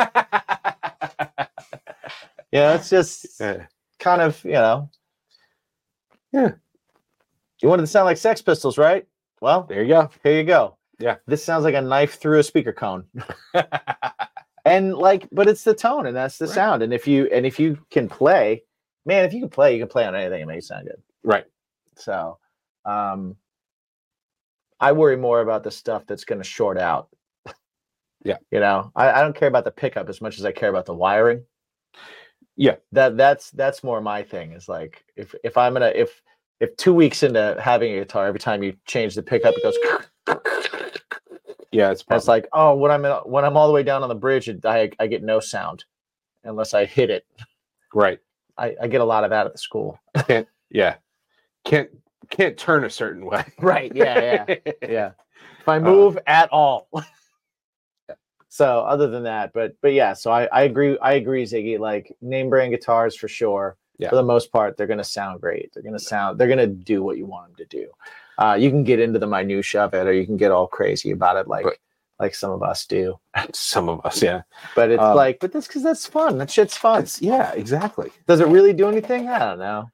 Yeah, it's just Yeah. kind of, you know. Yeah. You wanted to sound like Sex Pistols, right? Well, There you go. here you go. Yeah. This sounds like a knife through a speaker cone. And like, but it's the tone and that's the Right. sound. And if you and if you can play, man, if you can play, you can play on anything and make it sound good. Right. So um I worry more about the stuff that's gonna short out. Yeah. You know, I, I don't care about the pickup as much as I care about the wiring. Yeah. That that's that's more my thing. Is like if if I'm gonna if if two weeks into having a guitar, every time you change the pickup, it goes. Yeah, it's It's like, oh, when I'm in, when I'm all the way down on the bridge, it, I I get no sound unless I hit it. right. I, I get a lot of that at the school. Can't. Yeah. Can't. Can't turn a certain way. Right? Yeah, yeah, yeah. If I move at all. So other than that, but but yeah, so I, I agree. I agree, Ziggy. Like name brand guitars for sure. Yeah. For the most part, they're gonna sound great. They're gonna sound. They're gonna do what you want them to do. Uh, you can get into the minutia of it, or you can get all crazy about it, like But- like some of us do. Some of us, yeah. But it's Um, like, but that's because that's fun. That shit's fun. It's, yeah, exactly. Does it really do anything? I don't know.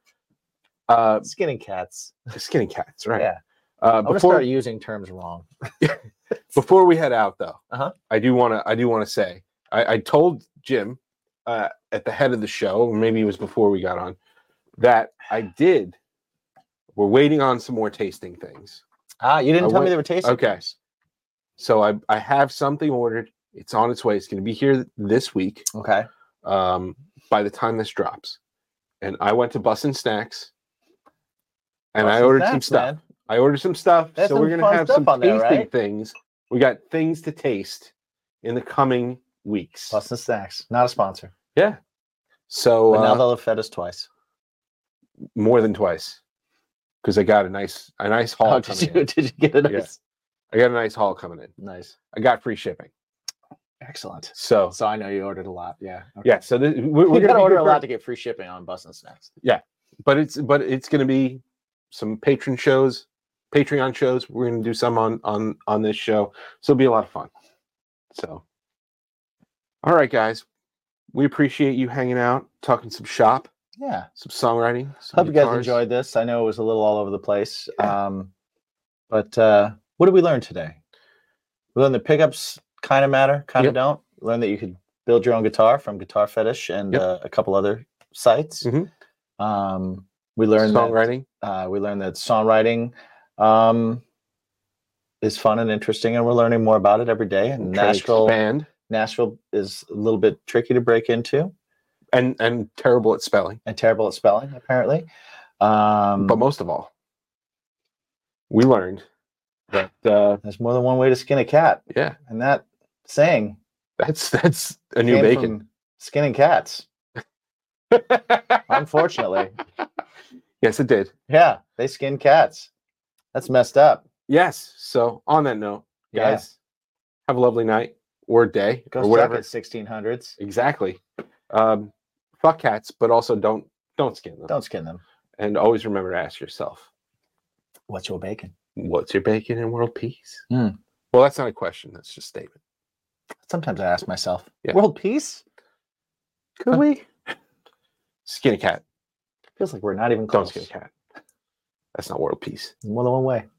Uh, Skinning cats. skinny cats, right? Yeah. Uh, I'm gonna before start using terms wrong. Before we head out, though, Uh-huh. I do want to. I do want to say I, I told Jim uh, at the head of the show, or maybe it was before we got on, that I did. We're waiting on some more tasting things. Ah, you didn't I tell me went- they were tasting. okay. things. So I I have something ordered. It's on its way. It's going to be here this week. Okay. Um, by the time this drops, and I went to Bussin' Snacks, and I Bussin' ordered some Snacks, stuff. man. I ordered some stuff. There's so some we're gonna fun have stuff some on there, tasting right? things. We got things to taste in the coming weeks. Bustin' Snacks, not a sponsor. Yeah. So But now uh, they'll have fed us twice. more than twice, because I got a nice a nice haul Oh, coming did you? in. Did you get a Yeah. nice? I got a nice haul coming in. Nice. I got free shipping. Excellent. So So I know you ordered a lot. Yeah. Okay. yeah. So this, we're, We we're got to gonna order be a good lot for- to get free shipping on Bustin' Snacks. but it's but it's going to be some patron shows, Patreon shows. We're going to do some on on on this show, so it'll be a lot of fun. So, all right, guys, we appreciate you hanging out, talking some shop, Yeah. some songwriting. Some Hope you guys guitars. enjoyed this. I know it was a little all over the place. Um, but uh, what did we learn today? We learned that pickups kind of matter, kind of Yep. don't. We learned that you could build your own guitar from Guitar Fetish and Yep. uh, a couple other sites. Mhm. Um, we learned that songwriting. uh, we learned that songwriting um, is fun and interesting, and we're learning more about it every day. And Try to Nashville, expand Nashville is a little bit tricky to break into and and terrible at spelling, and terrible at spelling, apparently. Um, but most of all, we learned that uh, there's more than one way to skin a cat, yeah, and that saying that's that's a new came bacon. from skinning cats. Unfortunately, Yes, it did. yeah, they skin cats. That's messed up. Yes. So on that note, Yeah. guys, have a lovely night or day Go or suck whatever. it, sixteen hundreds. Exactly. Um, fuck cats, but also don't don't skin them. Don't skin them. And always remember to ask yourself, What's your bacon? what's your bacon in world peace? Hmm. Well, that's not a question. That's just a statement. Sometimes I ask myself, Yeah. world peace? Could Huh. we? Skin a cat. Feels like we're not even Don't close. skin a cat. That's not world peace. More than one way.